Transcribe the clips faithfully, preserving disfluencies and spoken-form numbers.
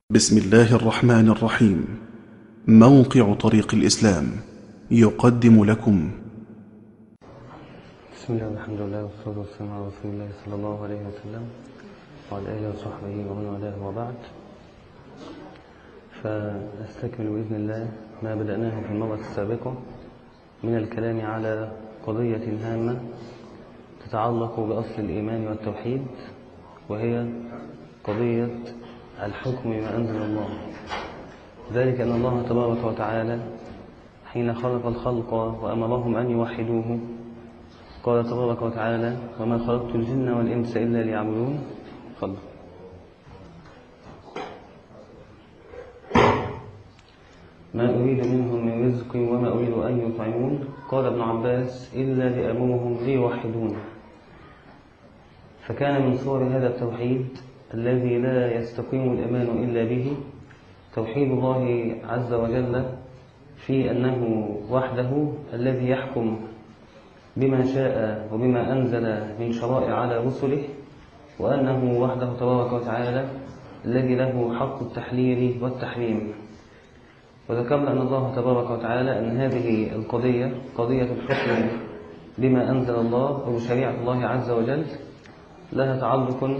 بسم الله الرحمن الرحيم. موقع طريق الإسلام يقدم لكم بسم الله والحمد لله والصلاة والسلام على رسول الله صلى الله عليه وسلم وعلى آله وصحبه ومن والاه وبعد. فنستكمل بإذن الله ما بدأناه في المرة السابقة من الكلام على قضية هامة تتعلق بأصل الإيمان والتوحيد، وهي قضية الحكم بما أنزل الله. ذلك أن الله تبارك وتعالى حين خلق الخلق وأمرهم أن يوحدوه قال تبارك وتعالى: وما خلقت الجن والإنس إلا ليعبدون. فضل. ما أريد منهم من رزق وما أريد أن يطعمون. قال ابن عباس: إلا لأمرهم ليوحدون. فكان من صور هذا التوحيد الذي لا يستقيم الإيمان إلا به توحيد الله عز وجل في أنه وحده الذي يحكم بما شاء وبما أنزل من شرائع على رسله، وأنه وحده تبارك وتعالى الذي له حق التحليل والتحريم. وذكرنا أن الله تبارك وتعالى أن هذه القضية قضية الحكم بما أنزل الله وبشريعة الله عز وجل لها تعلق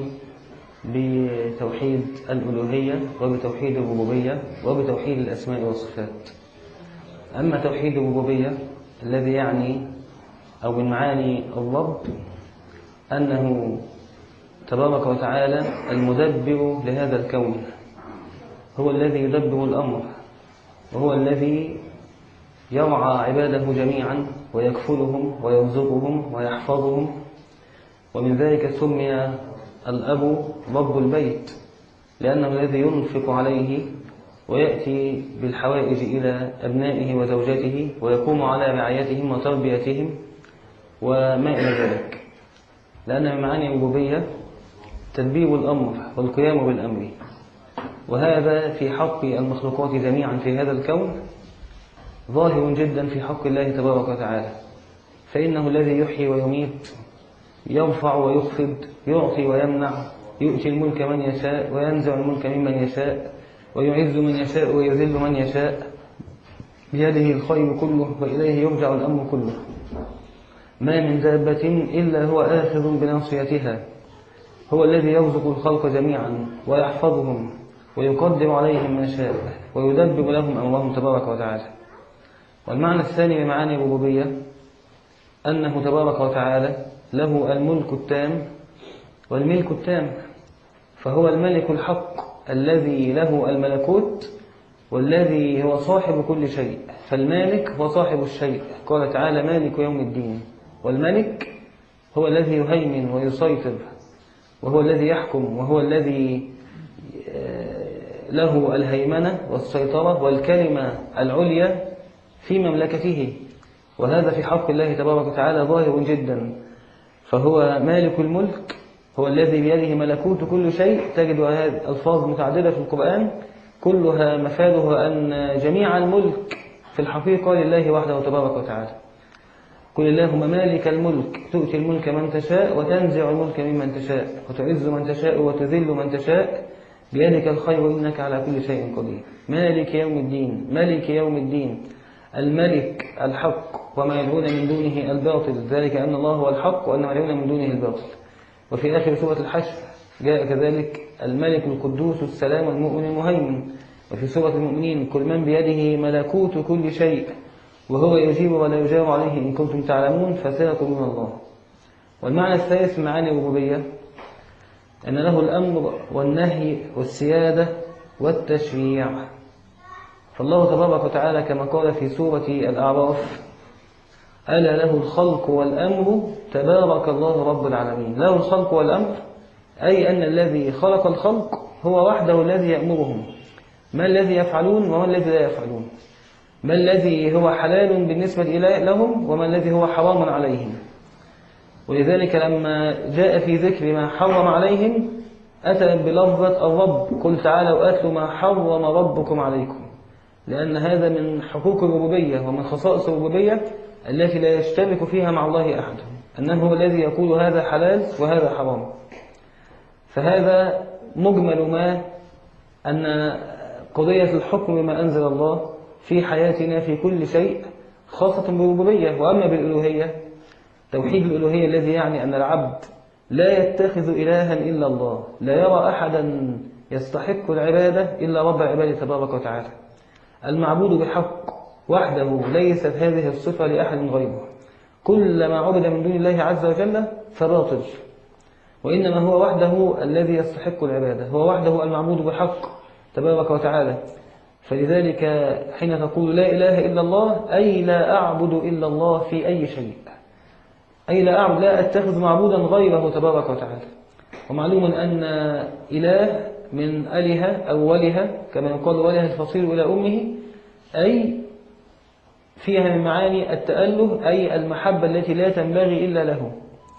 بتوحيد الألوهية وبتوحيد الربوبية وبتوحيد الأسماء والصفات. أما توحيد الربوبية الذي يعني أو من معاني الرب أنه تبارك وتعالى المدبر لهذا الكون، هو الذي يدبر الأمر، وهو الذي يرعى عباده جميعا ويكفلهم ويرزقهم ويحفظهم. ومن ذلك سمي الأب رب البيت، لأنه الذي ينفق عليه ويأتي بالحوائج إلى أبنائه وزوجته ويقوم على رعايتهم وتربيتهم وما إلى ذلك. لأن من معاني الربوبية تدبير الأمر والقيام بالأمر، وهذا في حق المخلوقات جميعا في هذا الكون ظاهر جدا في حق الله تبارك وتعالى، فإنه الذي يحيي ويميت، يرفع ويخفض، يعطي ويمنع، يؤتي الملك من يشاء وينزع الملك ممن يشاء، ويعز من يشاء ويذل من يشاء، بيده الخير كله وإليه يرجع الأمر كله. ما من دابة إلا هو آخذ بناصيتها. هو الذي يرزق الخلق جميعا ويحفظهم ويقدر عليهم ما شاء ويدبر لهم أمرهم تبارك وتعالى. والمعنى الثاني من معاني الربوبية أنه تبارك وتعالى له الملك التام والملك التام، فهو الملك الحق الذي له الملكوت والذي هو صاحب كل شيء. فالمالك هو صاحب الشيء، قال تعالى: مالك يوم الدين. والملك هو الذي يهيمن ويسيطر، وهو الذي يحكم، وهو الذي له الهيمنة والسيطرة والكلمة العليا في مملكته. وهذا في حق الله تبارك وتعالى ظاهر جدا. فهو مالك الملك، هو الذي بيده ملكوت كل شيء. تجد هذه ألفاظ متعددة في القرآن كلها مفاده أن جميع الملك في الحقيقة لله وحده تبارك وتعالى. قل اللهم مالك الملك تؤتي الملك من تشاء وتنزع الملك ممن تشاء وتعز من تشاء وتذل من تشاء بيدك الخير إنك على كل شيء قدير. مالك يوم الدين، ملك يوم الدين، الملك الحق، وما يدعون من دونه الباطل، ذلك أن الله هو الحق وأن ما يدعون من دونه الباطل. وفي آخر سورة الحشر جاء كذلك الملك القدوس السلام المؤمن المهيمن. وفي سورة المؤمنين: كل من بيده ملكوت كل شيء وهو يجيب ولا يجاب عليه إن كنتم تعلمون فسيقولون الله. والمعنى الثالث من معاني الربوبية أن له الأمر والنهي والسيادة والتشريع. فالله تبارك وتعالى كما قال في سورة الأعراف: ألا له الخلق والأمر تبارك الله رب العالمين. له الخلق والأمر أي أن الذي خلق الخلق هو وحده الذي يأمرهم ما الذي يفعلون وما الذي لا يفعلون، ما الذي هو حلال بالنسبة لهم وما الذي هو حرام عليهم. ولذلك لما جاء في ذكر ما حرم عليهم أتى بلفظة الرب: قل تعالوا أتلوا ما حرم ربكم عليكم. لأن هذا من حقوق الربوبية ومن خصائص الربوبية التي لا يشترك فيها مع الله أحد، أنه هو الذي يقول هذا حلال وهذا حرام. فهذا مجمل ما أن قضية الحكم بما أنزل الله في حياتنا في كل شيء خاصة بالربوبية. وأما بالألوهية، توحيد الألوهية الذي يعني أن العبد لا يتخذ إلها إلا الله، لا يرى أحدا يستحق العبادة إلا رب العباد تبارك وتعالى، المعبود بحق وحده، ليست هذه الصفة لأحد غيره. كل ما عبد من دون الله عز وجل فباطل، وإنما هو وحده الذي يستحق العبادة، هو وحده المعبود بحق تبارك وتعالى. فلذلك حين تقول لا إله إلا الله أي لا أعبد إلا الله في أي شيء، أي لا أعبد، لا أتخذ معبودا غيره تبارك وتعالى. ومعلوم أن إله من أله أو وله، كما يقال وله الفصيل إلى أمه، أي فيها من معاني التأله، أي المحبة التي لا تنبغي إلا له.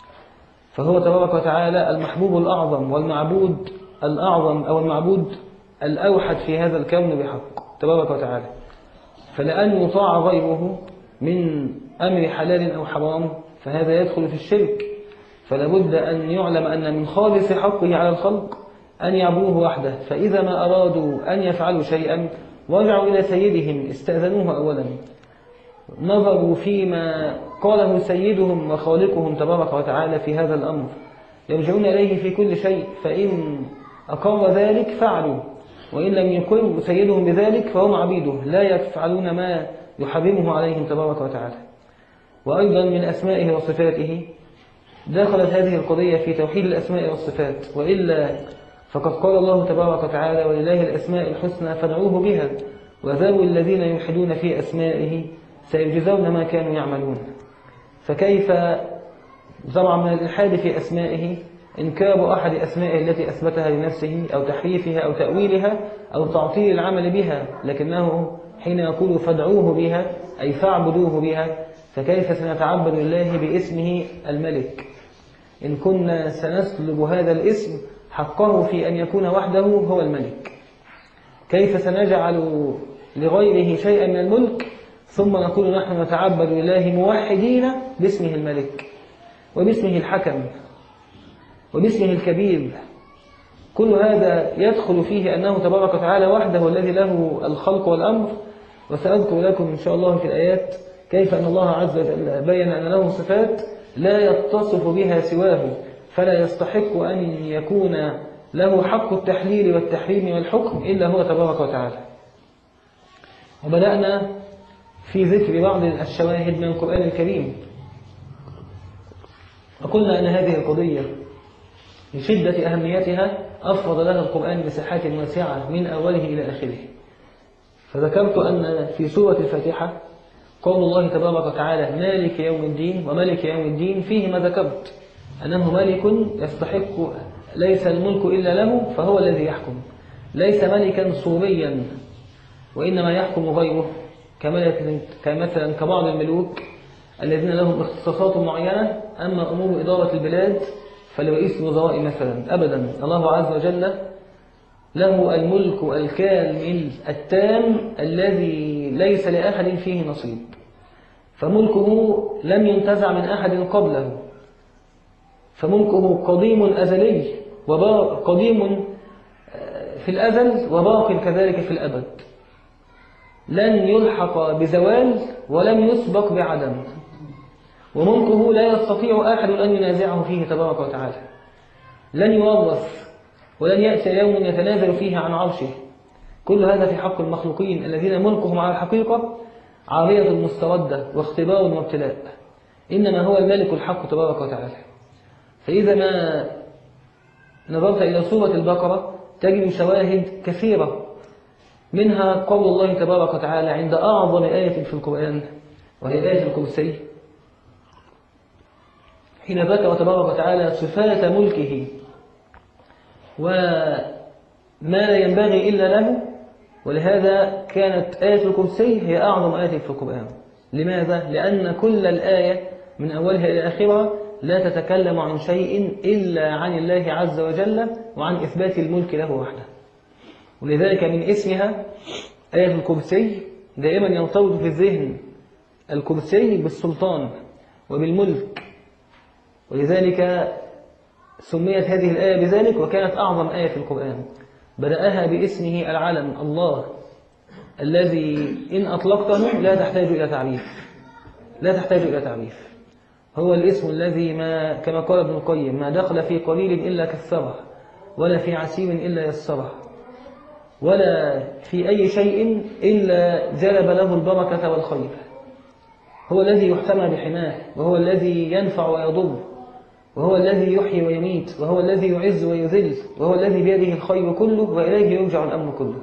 فهو تبارك وتعالى المحبوب الأعظم والمعبود الأعظم أو المعبود الأوحد في هذا الكون بحق تبارك وتعالى. فلأن يطاع غيره من أمر حلال أو حرام فهذا يدخل في الشرك. فلابد أن يعلم أن من خالص حقه على الخلق أن يعبدوه وحده. فإذا ما أرادوا أن يفعلوا شيئا ورجعوا إلى سيدهم استأذنوه أولا، نظروا فيما قاله سيدهم وخالقهم تبارك وتعالى في هذا الأمر، يرجعون إليه في كل شيء، فإن أقر ذلك فعلوا، وإن لم يقر سيدهم بذلك فهم عبيده لا يفعلون ما يحرمه عليهم تبارك وتعالى. وأيضا من أسمائه وصفاته دخلت هذه القضية في توحيد الأسماء والصفات، وإلا فقد قال الله تبارك وتعالى ولله الأسماء الحسنى فادعوه بها وذروا الذين يلحدون في أسمائه سيجزون ما كانوا يعملون. فكيف طبعا من الإلحاد في أسمائه إنكار أحد أسمائه التي أثبتها لنفسه أو تحريفها أو تأويلها أو تعطيل العمل بها، لكنه حين يقول فادعوه بها أي فاعبدوه بها، فكيف سنتعبد الله باسمه الملك إن كنا سنسلب هذا الاسم حقه في أن يكون وحده هو الملك؟ كيف سنجعل لغيره شيئا من الملك ثم نقول نحن نتعبد لله موحدين باسمه الملك وباسمه الحكم وباسمه الكبير؟ كل هذا يدخل فيه أنه تبارك وتعالى وحده الذي له الخلق والأمر. وسأذكر لكم إن شاء الله في الآيات كيف أن الله عز وجل بين أن له صفات لا يتصف بها سواه، فلا يستحق أن يكون له حق التحليل والتحريم والحكم إلا هو تبارك وتعالى. وبدأنا في ذكر بعض الشواهد من القرآن الكريم، وقلنا أن هذه القضية لشدة أهميتها أفرض لها القرآن مساحات واسعة من أوله إلى آخره. فذكرت أن في سورة الفاتحة قول الله تبارك وتعالى مالك يوم الدين وملك يوم الدين، فيه ما ذكرت أنه ملك يستحق، ليس الملك إلا له فهو الذي يحكم، ليس ملكا صوريا وإنما يحكم غيره كمثلا كبعض الملوك الذين لهم اختصاصات معينة. أما أمور إدارة البلاد فلرئيس الوزراء مثلا أبدا، الله عز وجل له الملك الكامل التام الذي ليس لأحد فيه نصيب، فملكه لم ينتزع من أحد قبله، فملكه قديم أزلي وقديم في الأزل وباق كذلك في الأبد، لن يلحق بزوال ولم يسبق بعدم، وملكه لا يستطيع أحد أن ينازعه فيه تبارك وتعالى، لن يورث ولن يأتي يوم يتنازل فيه عن عرشه. كل هذا في حق المخلوقين الذين ملكهم على الحقيقة عارية مستردة واختبار وابتلاء، إنما هو الملك الحق تبارك وتعالى. فإذا ما نظرت إلى سورة البقرة تجد شواهد كثيرة، منها قول الله تبارك وتعالى عند أعظم آية في القرآن وهي آية الكرسي، حين ذكر تبارك وتعالى صفات ملكه وما لا ينبغي إلا له. ولهذا كانت آية الكرسي هي أعظم آية في القرآن. لماذا؟ لأن كل الآية من أولها إلى آخرها لا تتكلم عن شيء إلا عن الله عز وجل وعن إثبات الملك له وحده. ولذلك من اسمها آية الكرسي دائما ينطبق في الذهن الكرسي بالسلطان وبالملك، ولذلك سميت هذه الآية بذلك وكانت أعظم آية في القرآن. بدأها باسمه العلم الله، الذي إن أطلقته لا تحتاج إلى تعريف، لا تحتاج إلى تعريف. هو الاسم الذي ما كما قال ابن القيم: ما دخل في قليل إلا كثره، ولا في عسير إلا يسره، ولا في أي شيء إلا جلب له البركة والخير. هو الذي يحتمى بحماه، وهو الذي ينفع ويضر، وهو الذي يحيي ويميت، وهو الذي يعز ويذل، وهو الذي بيده الخير كله وإليه يرجع الأمر كله.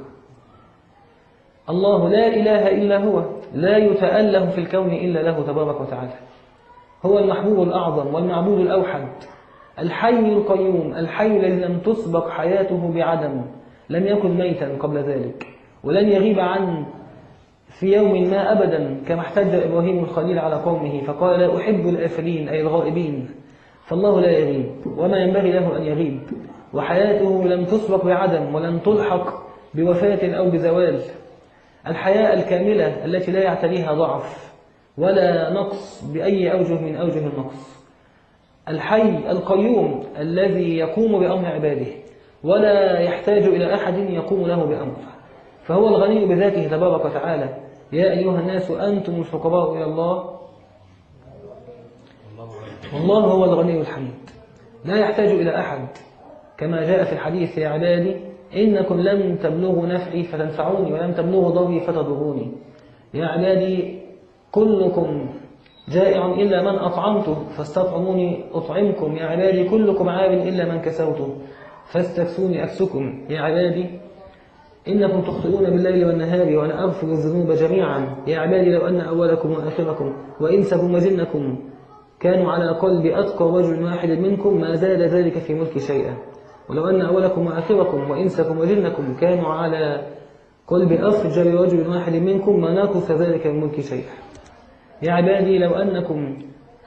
الله لا إله إلا هو، لا يتأله في الكون إلا له تبارك وتعالى. هو المحبوب الأعظم والمعبود الأوحد، الحي القيوم، الحي الذي لم تسبق حياته بعدم، لم يكن ميتا قبل ذلك، ولن يغيب عن في يوم ما أبدا، كما احتج إبراهيم الخليل على قومه فقال: لا أحب الآفلين، أي الغائبين. فالله لا يغيب وما ينبغي له أن يغيب، وحياته لم تسبق بعدم ولن تلحق بوفاة أو بزوال. الحياة الكاملة التي لا يعتريها ضعف ولا نقص بأي أوجه من أوجه النقص. الحي القيوم الذي يقوم بأمر عباده ولا يحتاج إلى أحد يقوم له بأمره، فهو الغني بذاته تبارك وتعالى. يا أيها الناس أنتم الفقراء إلى الله والله هو الغني الحميد، لا يحتاج إلى أحد، كما جاء في الحديث: يا عبادي إنكم لم تبلغوا نفعي فتنفعوني، ولم تبلغوا ضري فتضروني. يا عبادي كلكم جائع إلا من أطعمته فاستطعموني أطعمكم. يا عبادي كلكم عار إلا من كسوته فاستكسوني أكسكم. يا عبادي إنكم تخطئون بالليل والنهار وأنا أغفر الذنوب جميعا. يا عبادي لو أن أولكم وآخركم وإنسكم وجنكم كانوا على قلب أتقى رجل واحد منكم ما زاد ذلك في ملك شيئا. ولو أن أولكم وآخركم وإنسكم وجنكم كانوا على قلب أفجر رجل واحد منكم ما نقص ذلك من ملك شيئا. يا عبادي لو أنكم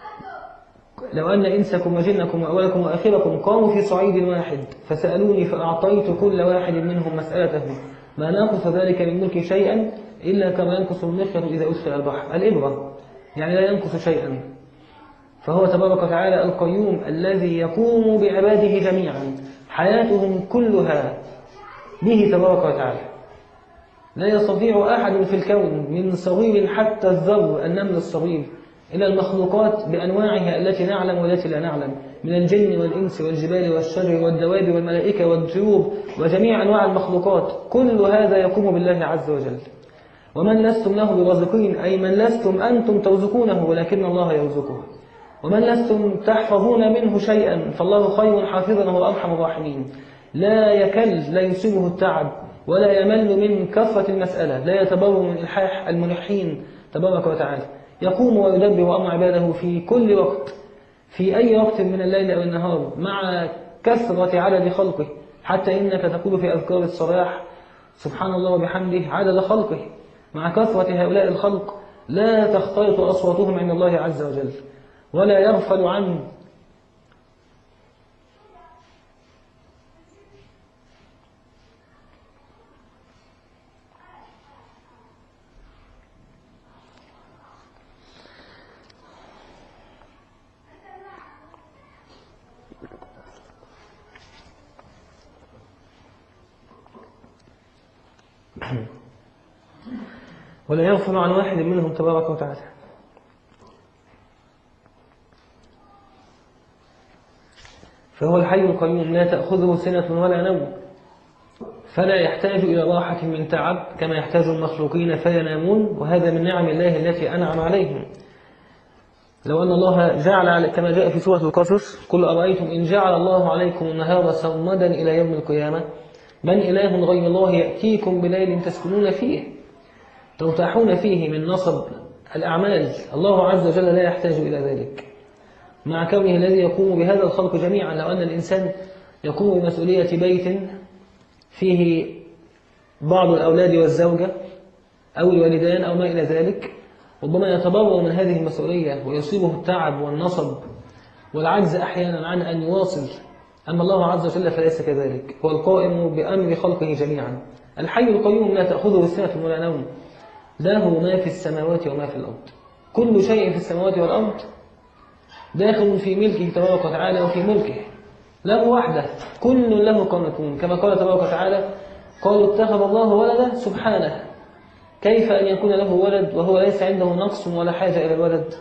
لو أن إنسكم وجنكم وأولكم وآخركم قاموا في صعيد واحد فسألوني فأعطيت كل واحد منهم مسألته ما نقص ذلك من ملك شيئا إلا كما ينقص المخيط إذا أدخل البحر. الإبرة يعني لا ينقص شيئا. فهو تبارك وتعالى القيوم الذي يقوم بعباده جميعا، حياتهم كلها به تبارك وتعالى. لا يستطيع أحد في الكون من صغير حتى الذر النمل الصغير إلى المخلوقات بأنواعها التي نعلم والتي لا نعلم، من الجن والإنس والجبال والشجر والدواب والملائكة والطيور وجميع أنواع المخلوقات، كل هذا يقوم بالله عز وجل. ومن لستم له برازقين، أي من لستم أنتم ترزقونه ولكن الله يرزقه، ومن لستم تحفظون منه شيئا فالله خير حافظا وهو أرحم الراحمين. لا يكل، لا يصيبه التعب ولا يمل من كثرة المسألة، لا يتبرر من إلحاح الملحين تبارك وتعالى. يقوم ويدبر أمر عباده في كل وقت، في أي وقت من الليل أو النهار، مع كثرة عدد خلقه، حتى إنك تقول في أذكار الصباح سبحان الله وبحمده عدد خلقه. مع كثرة هؤلاء الخلق لا تختلط أصواتهم عند الله عز وجل ولا يغفل عنه. ولا يغفل عن واحد منهم تبارك وتعالى. فهو الحي القيوم لا تأخذه سنة ولا نوم، فلا يحتاج إلى راحة من تعب كما يحتاج المخلوقين فينامون، وهذا من نعم الله التي أنعم عليهم. لو أن الله جعل كما جاء في سورة القصص: قل أرأيتم إن جعل الله عليكم النهار سرمدا إلى يوم القيامة من إله غير الله يأتيكم بليل تسكنون فيه ترتاحون فيه من نصب الأعمال. الله عز وجل لا يحتاج إلى ذلك، مع كونه الذي يقوم بهذا الخلق جميعا. لو أن الإنسان يقوم بمسؤولية بيت فيه بعض الأولاد والزوجة أو الوالدان أو ما إلى ذلك، ربما يتبرر من هذه المسؤولية ويصيبه التعب والنصب والعجز أحيانا عن أن يواصل. أما الله عز وجل فليس كذلك، هو القائم بأمر خلقه جميعا. الحي القيوم لا تأخذه سنة ولا نوم، له ما في السماوات وما في الأرض. كل شيء في السماوات والأرض داخل في ملكه تبارك وتعالى وفي ملكه، له وحده، كل له قانتون، كما قال تبارك وتعالى: قالوا اتخذ الله ولدا سبحانه، كيف أن يكون له ولد وهو ليس عنده نقص ولا حاجة إلى الولد؟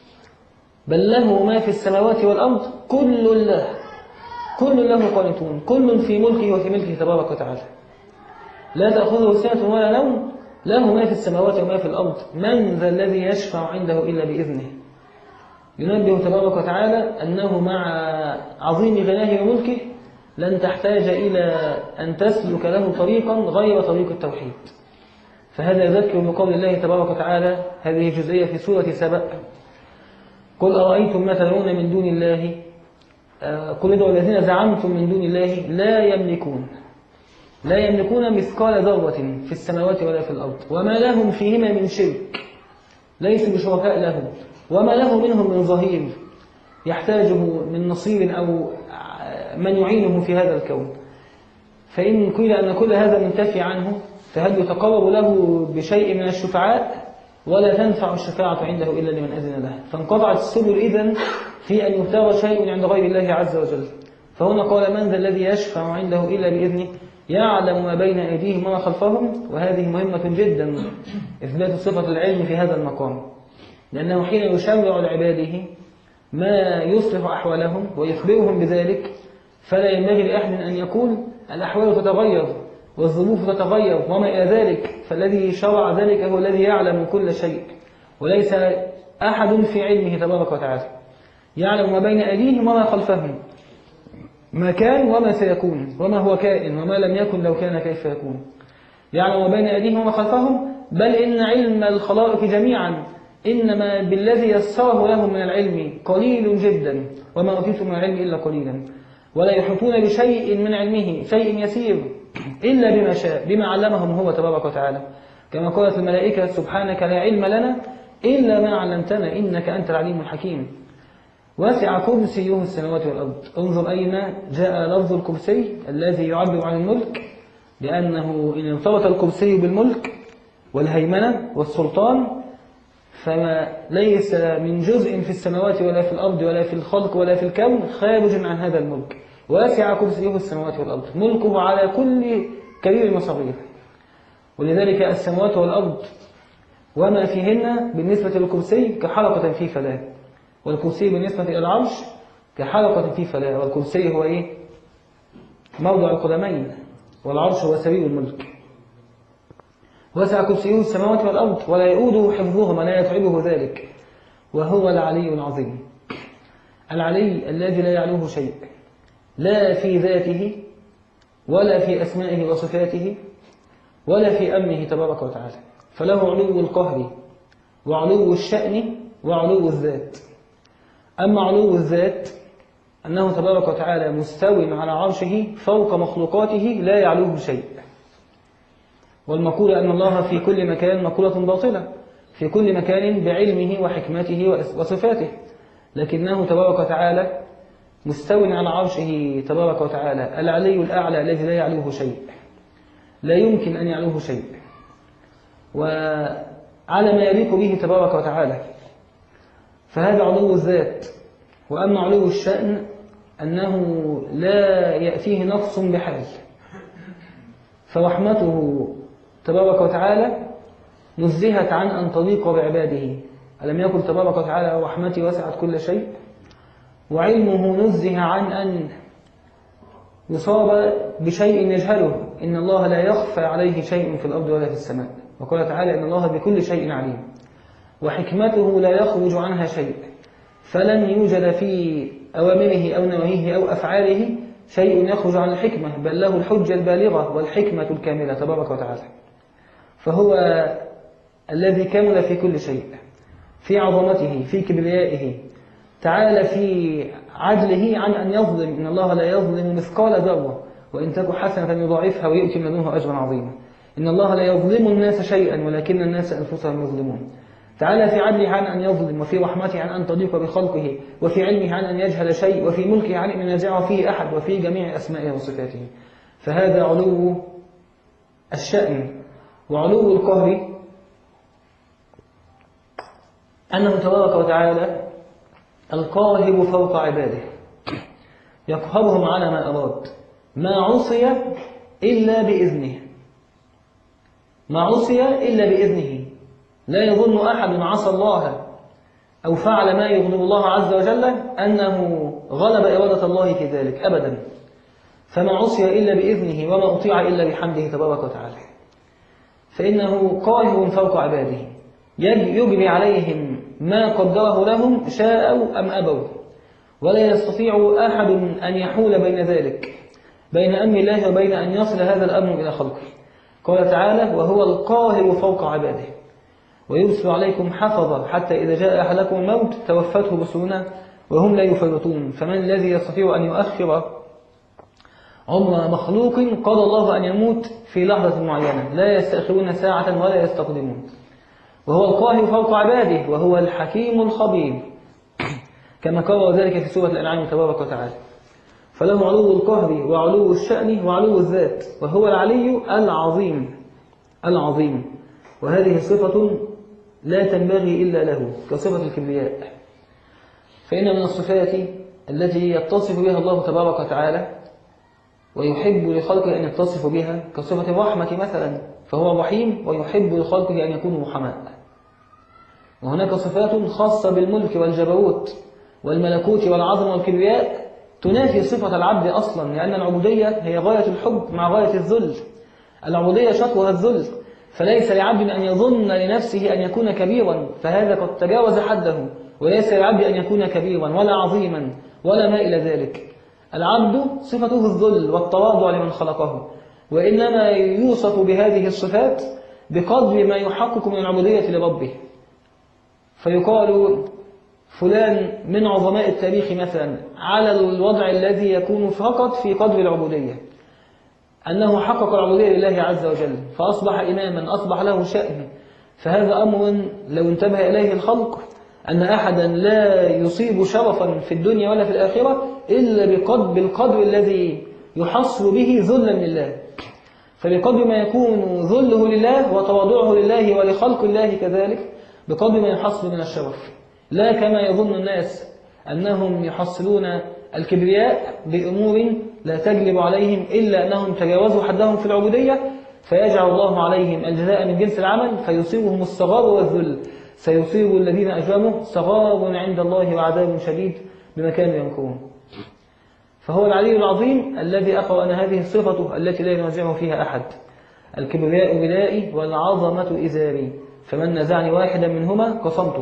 بل له ما في السماوات والأرض كل له، كل له قانتون، كل في ملكه وفي ملكه تبارك وتعالى، لا تأخذه سنة ولا نوم، له ما في السماوات وما في الأرض، من ذا الذي يشفع عنده إلا بإذنه. ينبه تبارك وتعالى أنه مع عظيم غناه وملكه لن تحتاج إلى أن تسلك له طريقا غير طريق التوحيد. فهذا يذكر بقول الله تبارك وتعالى هذه جزئية في سورة سبأ: قل أرأيتم ما تدعون من دون الله، قل ادعوا الذين زعمتم من دون الله لا يملكون لا يملكون مثقال ذرة في السماوات ولا في الأرض وما لهم فيهما من شرك، ليسوا بشركاء له، وما له منهم من ظهير يحتاجه من نصير أو من يعينه في هذا الكون. فإن قيل أن كل هذا منتفي عنه، فهل يتقرب له بشيء من الشفعاء؟ ولا تنفع الشفاعة عنده إلا لمن أذن له. فانقطعت السبل إذن في أن يختار شيء عند غير الله عز وجل. فهنا قال: من ذا الذي يشفع عنده إلا بإذنه يعلم ما بين أيديهم وما خلفهم. وهذه مهمة جدا، إثبات صفة العلم في هذا المقام، لأنه حين يشرع لعباده ما يصلح أحوالهم ويخبرهم بذلك، فلا ينبغي لأحد أن يقول الأحوال تتغير والظروف تتغير وما إلى ذلك، فالذي شرع ذلك هو الذي يعلم كل شيء، وليس أحد في علمه تبارك وتعالى. يعلم ما بين أيديهم وما خلفهم، ما كان وما سيكون، وما هو كائن وما لم يكن لو كان كيف يكون. يعلم ما بين أيديهم وما خلفهم، بل إن علم الخلائق جميعا إنما بالذي يسره لهم من العلم قليل جدا، وما أوتيتم من العلم إلا قليلا، ولا يحيطون بشيء من علمه، شيء يسير، إلا بما شاء، بما علمهم هو تبارك وتعالى. كما قالت الملائكة: سبحانك لا علم لنا إلا ما علمتنا إنك أنت العليم الحكيم. واسع كرسيه السماوات والأرض. انظر أين جاء لفظ الكرسي الذي يعبر عن الملك، لأنه إن ارتبط الكرسي بالملك والهيمنة والسلطان فما ليس من جزء في السماوات ولا في الأرض ولا في الخلق ولا في الكون خارج عن هذا الملك. واسع كرسيه السماوات والأرض، ملكه على كل كبير وصغير. ولذلك السماوات والأرض وما فيهن بالنسبة للكرسي كحلقة في فلاة، والكرسي بالنسبة إلى العرش كحلقة في فلاة. والكرسي هو إيه؟ موضع القدمين، والعرش هو سرير الملك. وسع كرسيه السماوات والأرض ولا يؤوده حفظهما، لا يتعبه ذلك، وهو العلي العظيم. العلي الذي لا يعلوه شيء، لا في ذاته ولا في أسمائه وصفاته ولا في أمره تبارك وتعالى، فله علو القهر وعلو الشأن وعلو الذات. أما علو الذات أنه تبارك وتعالى مستوٍ على عرشه فوق مخلوقاته لا يعلوه شيء. والمقولة أن الله في كل مكان مقولة باطلة، في كل مكان بعلمه وحكمته وصفاته، لكنه تبارك وتعالى مستوٍ على عرشه تبارك وتعالى العلي الأعلى الذي لا يعلوه شيء، لا يمكن أن يعلوه شيء، وعلى ما يليق به تبارك وتعالى. فهذا علو الذات. وأما علو الشأن أنه لا يأتيه نقص بحال، فرحمته تبارك وتعالى نزهت عن أن تضيق بعباده. ألم يقل تبارك وتعالى: رحمتي وسعت كل شيء؟ وعلمه نزه عن أن يصاب بشيء يجهله. إن الله لا يخفى عليه شيء في الأرض ولا في السماء. وقال تعالى: إن الله بكل شيء عليم. وحكمته لا يخرج عنها شيء، فلن يوجد في أوامره أو نواهيه أو أفعاله شيء يخرج عن الحكمة، بل له الحجة البالغة والحكمة الكاملة تبارك وتعالى. فهو الذي كمل في كل شيء، في عظمته، في كبريائه، تعالى في عدله عن أن يظلم. إن الله لا يظلم مثقال ذرة وإن تك حسنة يضاعفها ويؤتي من لدنه أجرا عظيما. إن الله لا يظلم الناس شيئا ولكن الناس أنفسهم يظلمون. تعالى في عدله عن أن يظلم، وفي رحمته عن أن تضيق بخلقه، وفي علمه عن أن يجهل شيء، وفي ملكه عن أن ينازع فيه أحد، وفي جميع أسمائه وصفاته. فهذا علو الشأن. وعلو القهر أنه تبارك وتعالى القاهر فوق عباده، يقهرهم على ما أراد، ما عصي إلا بإذنه، ما عصي إلا بإذنه. لا يظن أحد عصى الله أو فعل ما يغضب الله عز وجل أنه غلب إرادة الله في ذلك أبدا، فما عصي إلا بإذنه وما أطيع إلا بحمده تبارك وتعالى، فإنه قاهر فوق عباده يجري عليهم ما قدره لهم شاءوا أم أبوا، ولا يستطيع أحد أن يحول بين ذلك، بين أمر الله وبين أن يصل هذا الأمر إلى خلقه. قال تعالى: وهو القاهر فوق عباده ويرسل عليكم حفظا حتى إذا جاء أحدكم الموت توفته رسلنا وهم لا يفرطون. فمن الذي يستطيع أن يؤخر عمر مخلوق قضى الله أن يموت في لحظة معينة، لا يستأخرون ساعة ولا يستقدمون. وهو القاهر فوق عباده وهو الحكيم الخبير، كما قرر ذلك في سورة الأنعام تبارك وتعالى. فله علو القهر وعلو الشأن وعلو الذات، وهو العلي العظيم العظيم، وهذه صفة لا تنبغي إلا له كصفة الكبرياء. فإن من الصفات التي يتصف بها الله تبارك وتعالى ويحب لخلقه أن يتصف بها كصفة الرحمة مثلا، فهو رحيم ويحب لخلقه أن يكونوا رحماء. وهناك صفات خاصة بالملك والجبروت والملكوت والعظمة والكبرياء تنافي صفة العبد أصلا، لأن العبودية هي غاية الحب مع غاية الذل. العبودية شطوها الذل، فليس لعبد أن يظن لنفسه أن يكون كبيرا، فهذا قد تجاوز حده، وليس لعبد أن يكون كبيرا ولا عظيما ولا ما إلى ذلك. العبد صفته الذل والتواضع لمن خلقه، وإنما يوصف بهذه الصفات بقدر ما يحقق من العبودية لربه. فيقال فلان من عظماء التاريخ مثلا على الوضع الذي يكون فقط في قدر العبودية، أنه حقق العبودية لله عز وجل فأصبح إماما، أصبح له شأن. فهذا أمر لو انتبه إليه الخلق أن أحدا لا يصيب شرفا في الدنيا ولا في الآخرة إلا بقدر بالقدر الذي يحصل به ذلا لله. فبقدر ما يكون ذله لله وتواضعه لله ولخلق الله كذلك بقدر ما يحصل من الشرف، لا كما يظن الناس أنهم يحصلون الكبرياء بأمور لا تجلب عليهم إلا أنهم تجاوزوا حدهم في العبودية، فيجعل الله عليهم الجزاء من جنس العمل فيصيبهم الصغار والذل. سيصيب الذين أجرموا صغار عند الله وعذاب شديد بما كانوا ينكرون. فهو العلي العظيم الذي أخبر أن هذه صفته التي لا ينازعه فيها أحد. الكبرياء ردائي والعظمة إزاري، فمن نزعني واحدا منهما قصمته.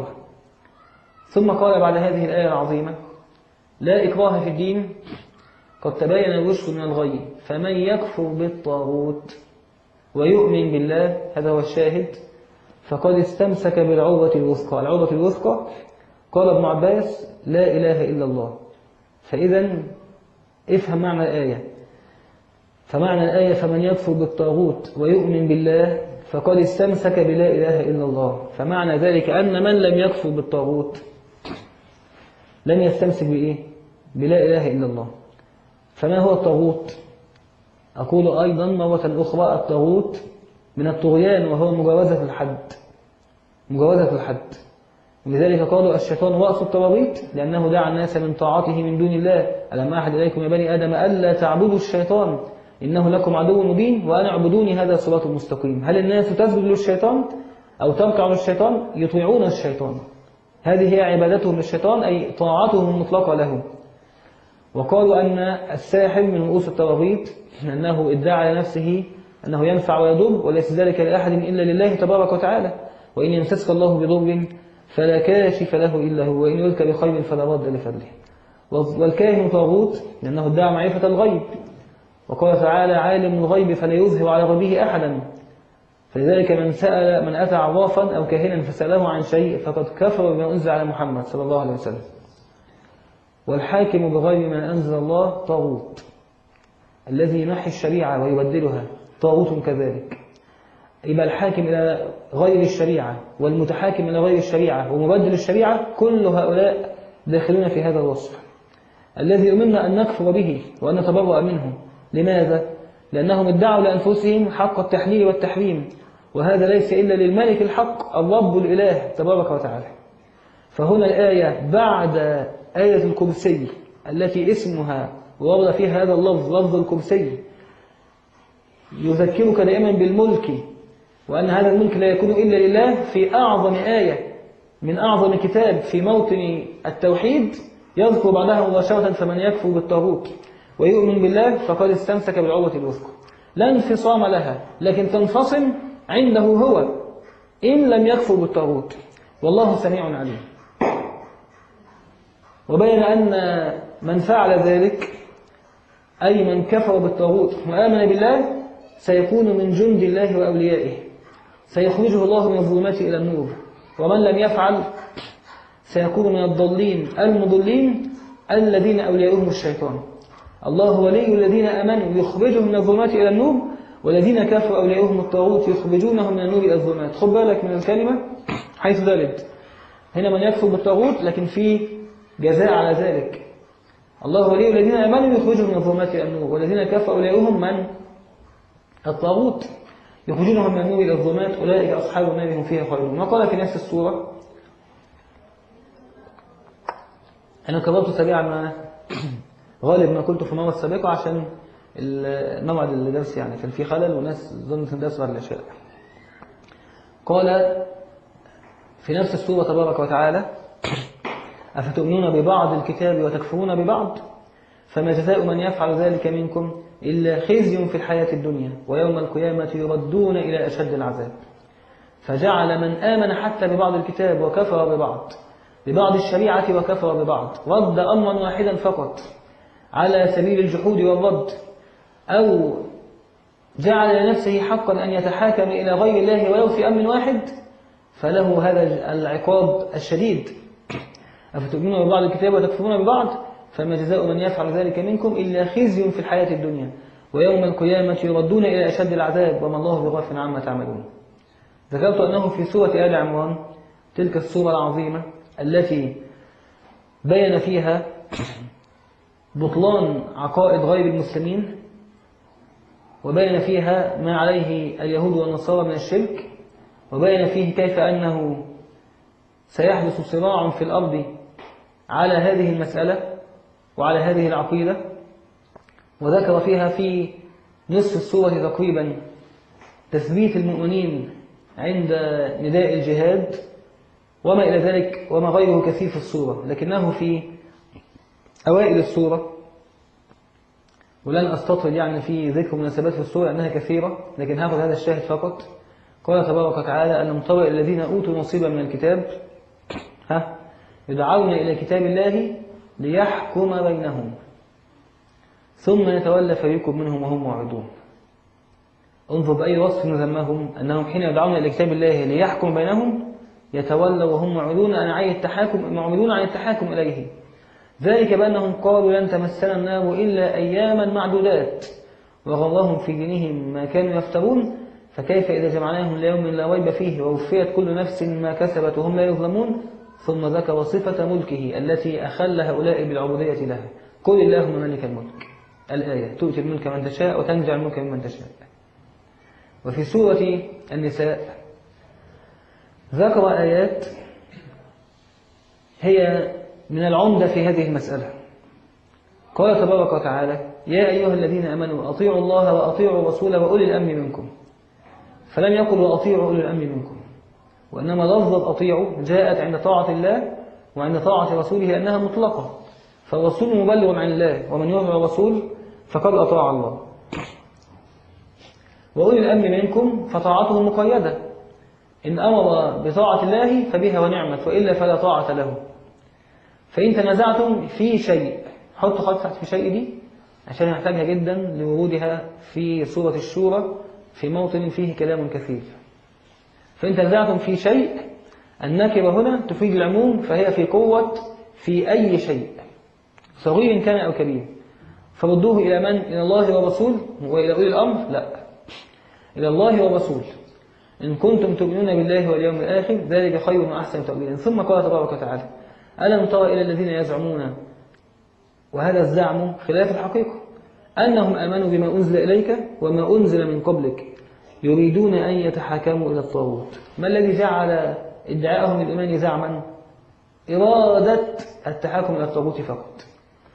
ثم قال بعد هذه الآية العظيمة: لا إكراه في الدين قد تبين الرشد من الغي، فمن يكفر بالطاغوت ويؤمن بالله، هذا هو الشاهد، فقد استمسك بالعروة الوثقى. العروة الوثقى قال ابن عباس: لا إله إلا الله. فإذا افهم معنى الآية. فمعنى الآية: فمن يكفر بالطاغوت ويؤمن بالله فقد استمسك بلا إله إلا الله. فمعنى ذلك أن من لم يكفر بالطاغوت لم يستمسك بإيه؟ بلا إله إلا الله. فما هو الطاغوت؟ أقول أيضا مرة أخرى: الطاغوت من الطغيان، وهو مجاوزة الحد، مجاوزة الحد. ولذلك قالوا الشيطان رأس الطواغيت، لأنه دعا الناس من طاعته من دون الله. ألم أحد إليكم يا بني آدم ألا تعبدوا الشيطان إنه لكم عدو مبين وأن اعبدوني هذا صراط مستقيم. هل الناس تسجد للشيطان أو تركع للشيطان؟ يطيعون الشيطان، هذه هي عبادتهم للشيطان، أي طاعتهم المطلقة له. وقالوا أن الساحر من رؤوس الطواغيت، أنه ادعى لنفسه أنه ينفع ويضر وليس ذلك لأحد إلا لله تبارك وتعالى، وإن يمسسك الله بضر فلا كاشف له إلا هو، وإن يلك بخير فلا راد لفضله. والكاهن طاغوت لأنه ادعى معرفة الغيب، وقال تعالى: عالم الغيب فلا يظهر على غيبه أحدا. فلذلك من سأل من أتى عرافا أو كاهنا فسأله عن شيء فقد كفر بما أنزل على محمد صلى الله عليه وسلم. والحاكم بغير ما أنزل الله طاغوت، الذي ينحي الشريعة ويبدلها طاغوت كذلك. يبقى الحاكم إلى غير الشريعة والمتحاكم إلى غير الشريعة ومبدل الشريعة، كل هؤلاء داخلون في هذا الوصف الذي أمرنا أن نكفر به وأن نتبرأ منه. لماذا؟ لأنهم ادعوا لأنفسهم حق التحليل والتحريم، وهذا ليس إلا للملك الحق الرب الإله تبارك وتعالى. فهنا الآية بعد آية الكرسي التي اسمها وورد فيها هذا اللفظ لفظ الكرسي يذكرك دائما بالملك، وأن هذا الملك لا يكون إلا لله، في أعظم آية من أعظم كتاب في موطن التوحيد يذكر بعدها مباشرة فمن يكفر بالطاغوت ويؤمن بالله فقد استمسك بالعروة الوثقى، لا انفصام لها، لكن تنفصم عنده هو إن لم يكفر بالطاغوت، والله سميع عليم. وبين أن من فعل ذلك أي من كفر بالطاغوت وآمن بالله سيكون من جند الله وأوليائه، سيخرجه الله من الظلمات إلى النور، ومن لم يفعل سيكون من الضالين المضلين الذين أولياؤهم الشيطان. الله ولي الذين آمنوا يخرجهم من الظلمات إلى النور، والذين كفروا أولياؤهم الطاغوت يخرجونهم من النور إلى الظلمات. خد بالك من الكلمة حيث ذلك، هنا من يكفر بالطاغوت لكن في جزاء على ذلك. الله ولي الذين آمنوا يخرجهم من الظلمات إلى النور، والذين كفروا أولياؤهم من الطاغوت يخرجونهم من النور إلى الظلمات، أولئك أصحاب النار هم فيها خالدون. وقال في نفس السورة، أنا كررت سريعا ما غالب ما قلت في المرة السابقة عشان الموعد الدرس يعني كان في خلل وناس ظنت الدرس بعد العشاء. قال في نفس السورة تبارك وتعالى: أفتؤمنون ببعض الكتاب وتكفرون ببعض فما جزاء من يفعل ذلك منكم إلا خزي في الحياة الدنيا ويوم القيامة يردون إلى أشد العذاب. فجعل من آمن حتى ببعض الكتاب وكفر ببعض ببعض الشريعة وكفر ببعض رد أمرا واحدا فقط على سبيل الجحود والرد، أو جعل لنفسه حقا أن يتحاكم إلى غير الله ولو في أمر واحد، فله هذا العقاب الشديد. أفتؤمنون ببعض الكتاب وتكفرون ببعض فما جزاء من يفعل ذلك منكم إلا خزي في الحياة الدنيا ويوم القيامة يردون إلى أشد العذاب وما الله بغافل عما تعملون. ذكرت أنه في سورة آل عمران، تلك السورة العظيمة التي بين فيها بطلان عقائد غير المسلمين، وبين فيها ما عليه اليهود والنصارى من الشرك، وبين فيه كيف أنه سيحدث صراع في الأرض على هذه المسألة وعلى هذه العقيدة. وذكر فيها في نصف السورة تقريبا تثبيت المؤمنين عند نداء الجهاد وما إلى ذلك وما غيره كثير في السورة، لكنه في أوائل السورة، ولن أستطرد يعني في ذكر مناسبات في السورة أنها كثيرة، لكن هاخذ هذا الشاهد فقط. قال تبارك وتعالى: ألم تر إلى الذين أوتوا نصيبا من الكتاب ها يدعون إلى كتاب الله ليحكم بينهم ثم يتولى فريق منهم وهم معرضون. انظر بأي وصف نذمهم، أنهم حين يدعون إلى كتاب الله ليحكم بينهم يتولوا وهم معرضون عن التحاكم معرضون عن التحاكم إليه، ذلك بأنهم قالوا لن تمسنا النار إلا أياما معدودات وغرهم في دينهم ما كانوا يفترون فكيف إذا جمعناهم ليوم لا ريب فيه ووفيت كل نفس ما كسبت وهم لا يظلمون. ثم ذكر صفة ملكه التي أخل هؤلاء بالعبودية لها: قل اللهم مالك الملك، الآية، تؤتي الملك من تشاء وتنزع الملك ممن تشاء. وفي سورة النساء ذكر آيات هي من العمدة في هذه المسألة. قال تبارك وتعالى: يا أيها الذين آمنوا أطيعوا الله وأطيعوا الرسول وأولي الأمر منكم. فلم يقل وأطيعوا أولي الأمر منكم، وإنما لفظة أطيعوا جاءت عند طاعة الله وعند طاعة رسوله أنها مطلقة، فالرسول مبلغ عن الله، ومن يطع الرسول فقد أطاع الله. وأولي الأمر منكم فطاعته مقيدة، إن أمر بطاعة الله فبها ونعمت، وإلا فلا طاعة له. فإن تنازعتم في شيء، حط خط تحت في شيء دي عشان نحتاجها جدا لورودها في سورة الشورى في موطن فيه كلام كثير. فإن تنازعتم في شيء، النكرة هنا تفيد العموم، فهي في قوة في أي شيء صغير كان أو كبير. فردوه إلى من؟ إلى الله ورسول وإلى أولي الأمر؟ لا، إلى الله ورسول إن كنتم تؤمنون بالله واليوم الآخر ذلك خير وأحسن تأويلا. ثم قال تبارك وتعالى: ألم تر إلى الذين يزعمون، وهذا الزعم خلاف الحقيقة، أنهم آمنوا بما أنزل إليك وما أنزل من قبلك يريدون أن يتحاكموا إلى الطاغوت. ما الذي جعل ادعاءهم الإيمان زعما؟ إرادة التحاكم إلى الطاغوت فقط.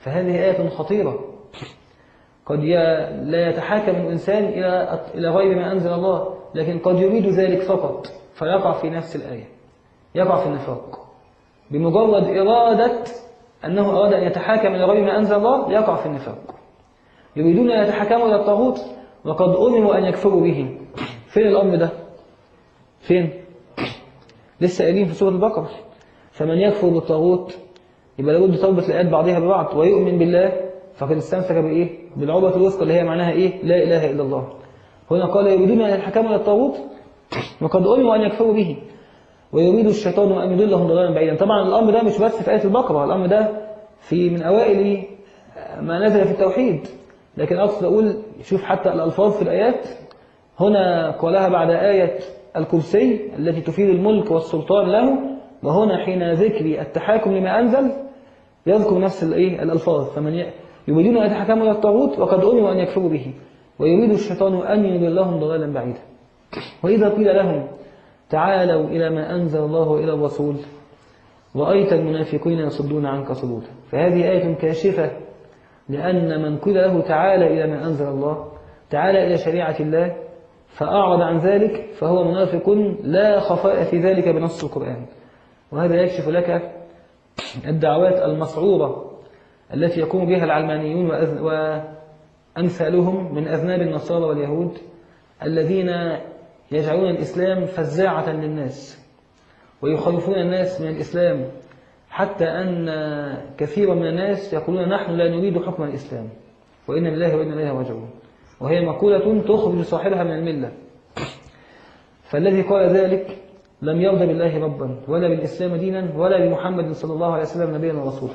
فهذه آية خطيرة. قد لا يتحاكم الإنسان إلى إلى غير ما أنزل الله، لكن قد يريد ذلك فقط فيقع في نفس الآية، يقع في النفاق بمجرد إرادة أنه أراد أن يتحاكم إلى غير ما أنزل الله، يقع في النفاق. يريدون أن يتحاكموا إلى الطاغوت وقد أمروا أن يكفروا به. فين الأمر ده؟ فين؟ لسه قايلين في سورة البقرة: فمن يكفر بالطاغوت، يبقى لابد تربط الآيات بعضها ببعض، ويؤمن بالله فقد استمسك بإيه؟ بالعروة الوثقى اللي هي معناها إيه؟ لا إله إلا الله. هنا قال يريدون أن يتحكموا إلى الطاغوت وقد أمروا أن يكفروا به ويريد الشيطان أن يضلهم ضلالا بعيدا. طبعا الأمر ده مش بس في آية البقرة، الأمر ده في من أوائل ما نزل في التوحيد، لكن أقصد أقول شوف حتى الألفاظ في الآيات. هنا قالها بعد آية الكرسي التي تفيد الملك والسلطان له، وهنا حين ذكر التحاكم لما أنزل يذكر نفس الألفاظ: فمن يريدون أن يتحكموا إلى الطاغوت وقد أمروا أن يكفروا به ويريد الشيطان أن يضلهم ضلالا بعيدا. وإذا قيل لهم تعالوا إلى ما أنزل الله وإلى الرسول رأيت المنافقين يصدون عنك صدودا. فهذه آية كاشفة، لأن من قيل له تعالى إلى ما أنزل الله، تعالى إلى شريعة الله، فأعرض عن ذلك فهو منافق لا خفاء في ذلك بنص القرآن. وهذا يكشف لك الدعوات المسعورة التي يقوم بها العلمانيون وأمثالهم من أذناب النصارى واليهود، الذين يجعلون الإسلام فزاعة للناس ويخوفون الناس من الإسلام، حتى أن كثيرا من الناس يقولون نحن لا نريد حكم الإسلام وإن لله وإن إليه راجعون، وهي مقولة تخرج صاحبها من الملة. فالذي قال ذلك لم يرضى بالله ربا ولا بالإسلام دينا ولا بمحمد صلى الله عليه وسلم نبيا ورسولا.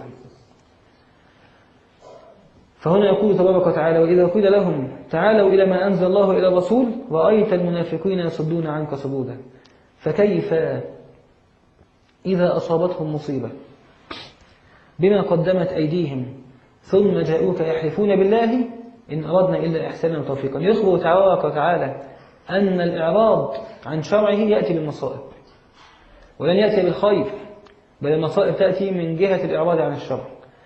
فهنا يقول تبارك وتعالى: وإذا قيل لهم تعالوا إلى ما أنزل الله وإلى الرسول رأيت المنافقين يصدون عنك صدودا. فكيف إذا أصابتهم مصيبة بما قدمت أيديهم ثم جاءوك يحلفون بالله إن أردنا إلا إحسانا وتوفيقا. يخبر تبارك وتعالى أن الإعراض عن شرعه يأتي بالمصائب ولن يأتي بالخير، بل المصائب تأتي من جهة الإعراض عن الشرع.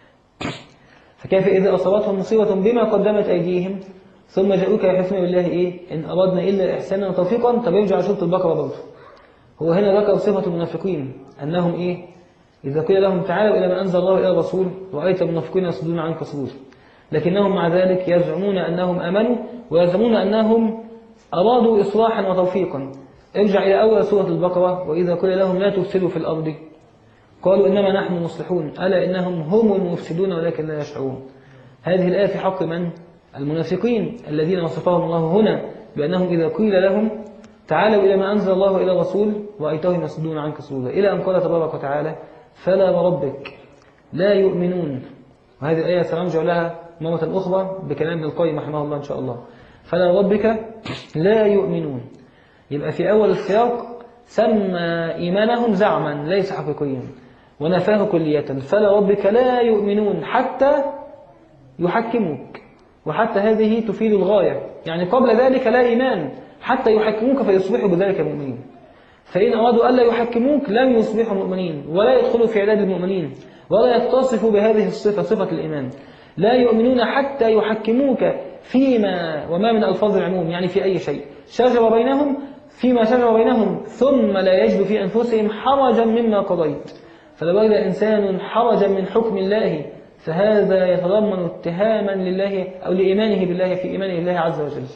فكيف إذا أصابتهم مصيبة بما قدمت أيديهم ثم جاءوك يحلفون بالله إيه إن أردنا إلا إحسانا وتوفيقا. طب يرجع سورة البقرة برضه، هو هنا ذكر صفة المنافقين أنهم إيه؟ إذا قيل لهم تعالوا إلى ما أنزل الله إلى الرسول رأيت المنافقين يصدون عنك صدودا، لكنهم مع ذلك يزعمون أنهم آمنوا ويزعمون أنهم أرادوا إصلاحا وتوفيقا. ارجع إلى أول سورة البقرة: وإذا قيل لهم لا تفسدوا في الأرض قالوا إنما نحن مصلحون ألا إنهم هم المفسدون ولكن لا يشعرون. هذه الآية في حق من؟ المنافقين الذين وصفهم الله هنا بأنهم إذا قيل لهم تعالوا إلى ما أنزل الله إلى الرسول رأيتهم يصدون عنك صدودا، إلى أن قال تبارك وتعالى: فلا وربك لا يؤمنون. وهذه الآية سنرجع لها مرة أخرى بكلام ابن القيم رحمه الله إن شاء الله. فلا وربك لا يؤمنون، يبقى في أول السياق سمى إيمانهم زعما ليس حقيقيا ونفاه كلية. فلا ربك لا يؤمنون حتى يحكموك، وحتى هذه تفيد الغاية، يعني قبل ذلك لا إيمان حتى يحكموك فيصبحوا بذلك مؤمنين. فإن أرادوا ألا يحكموك لم يصبحوا مؤمنين ولا يدخلوا في عداد المؤمنين ولا يتصفوا بهذه الصفة، صفة الإيمان. لا يؤمنون حتى يحكموك فيما، وما من ألفاظ العموم يعني في أي شيء شجر بينهم، فيما شجر بينهم ثم لا يجد في أنفسهم حرجا مما قضيت. فلو وجد إنسان حرجا من حكم الله فهذا يتضمن اتهاما لله أو لإيمانه بالله في إيمانه بالله عز وجل.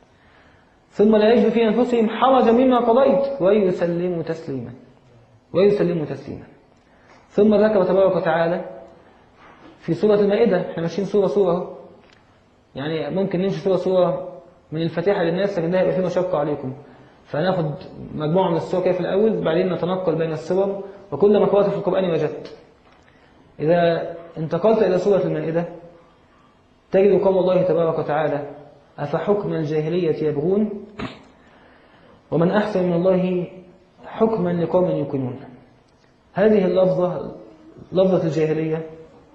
ثم لا يجد في أنفسهم حرجا مما قضيت ويسلموا تسليما ويسلموا تسليما. ثم ذكر تبارك وتعالى في سورة المائدة، احنا ماشيين سورة سورة، يعني ممكن نمشي سورة سورة من الفاتحة للناس، لكن ده هيبقى فيه مشقة عليكم، فناخد مجموعة من السور كده في الأول بعدين نتنقل بين السور، وكل ما قرأت في القرآن وجدت. إذا انتقلت إلى سورة المائدة تجد قول الله تبارك وتعالى: أفحكم الجاهلية يبغون ومن أحسن من الله حكما لقوم يوقنون. هذه اللفظة لفظة الجاهلية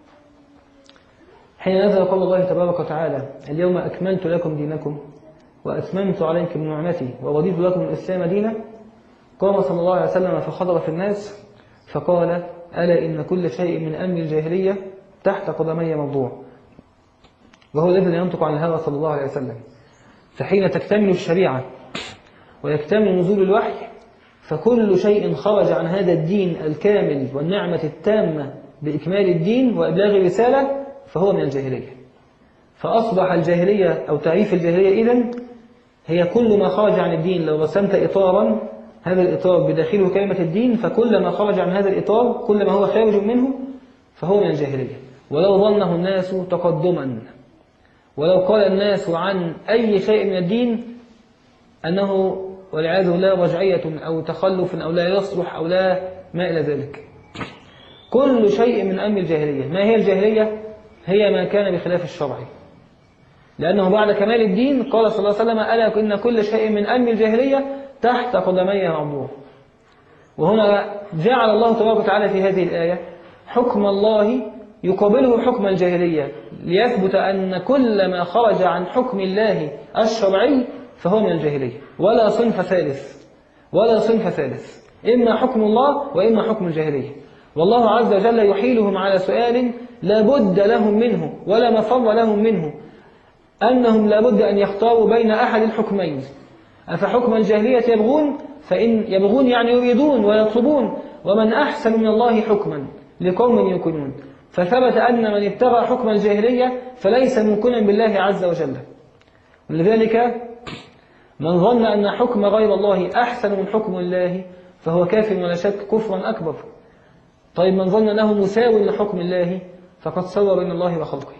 حين نزل قول الله تبارك وتعالى: اليوم أكملت لكم دينكم وأتممت عليكم نعمتي ورضيت لكم الإسلام دينا، قام صلى الله عليه وسلم فخطب في الناس فقال: ألا إن كل شيء من أمر الجاهلية تحت قدمي موضوع، وهو الذي ينطق عن الهوى صلى الله عليه وسلم. فحين تكتمل الشريعة ويكتمل نزول الوحي، فكل شيء خرج عن هذا الدين الكامل والنعمة التامة بإكمال الدين وإبلاغ الرسالة فهو من الجاهلية. فأصبح الجاهلية أو تعريف الجاهلية إذن هي كل ما خرج عن الدين. لو رسمت إطارا، هذا الإطار بداخله كلمة الدين، فكل ما خرج عن هذا الإطار، كل ما هو خارج منه فهو من الجاهلية. ولو ظنه الناس تقدما، ولو قال الناس عن أي شيء من الدين أنه والعياذ بالله رجعية أو تخلف أو لا يصلح أو لا ما إلى ذلك، كل شيء من أمر الجاهلية. ما هي الجاهلية؟ هي ما كان بخلاف الشرع، لأنه بعد كمال الدين قال صلى الله عليه وسلم: ألا إن كل شيء من أمر الجاهلية تحت قدمي موضوع. وهنا جعل الله تبارك وتعالى في هذه الآية حكم الله يقابله حكم الجاهلية، ليثبت أن كل ما خرج عن حكم الله الشرعي فهو من الجاهلية، ولا صنف ثالث، ولا صنف ثالث، إما حكم الله وإما حكم الجاهلية. والله عز وجل يحيلهم على سؤال لا بد لهم منه ولا مفر لهم منه، أنهم لا بد أن يختاروا بين أحد الحكمين. أفحكم الجاهلية يبغون؟ فإن يبغون يعني يريدون ويطلبون، ومن أحسن من الله حكما لقوم يوقنون. فثبت أن من ابتغى حكم الجاهلية فليس موقنا بالله عز وجل. ولذلك من ظن أن حكم غير الله أحسن من حكم الله فهو كافر ولا شك كفرا أكبر. طيب من ظن أنه مساو لحكم الله فقد سوى بين الله وخلقه،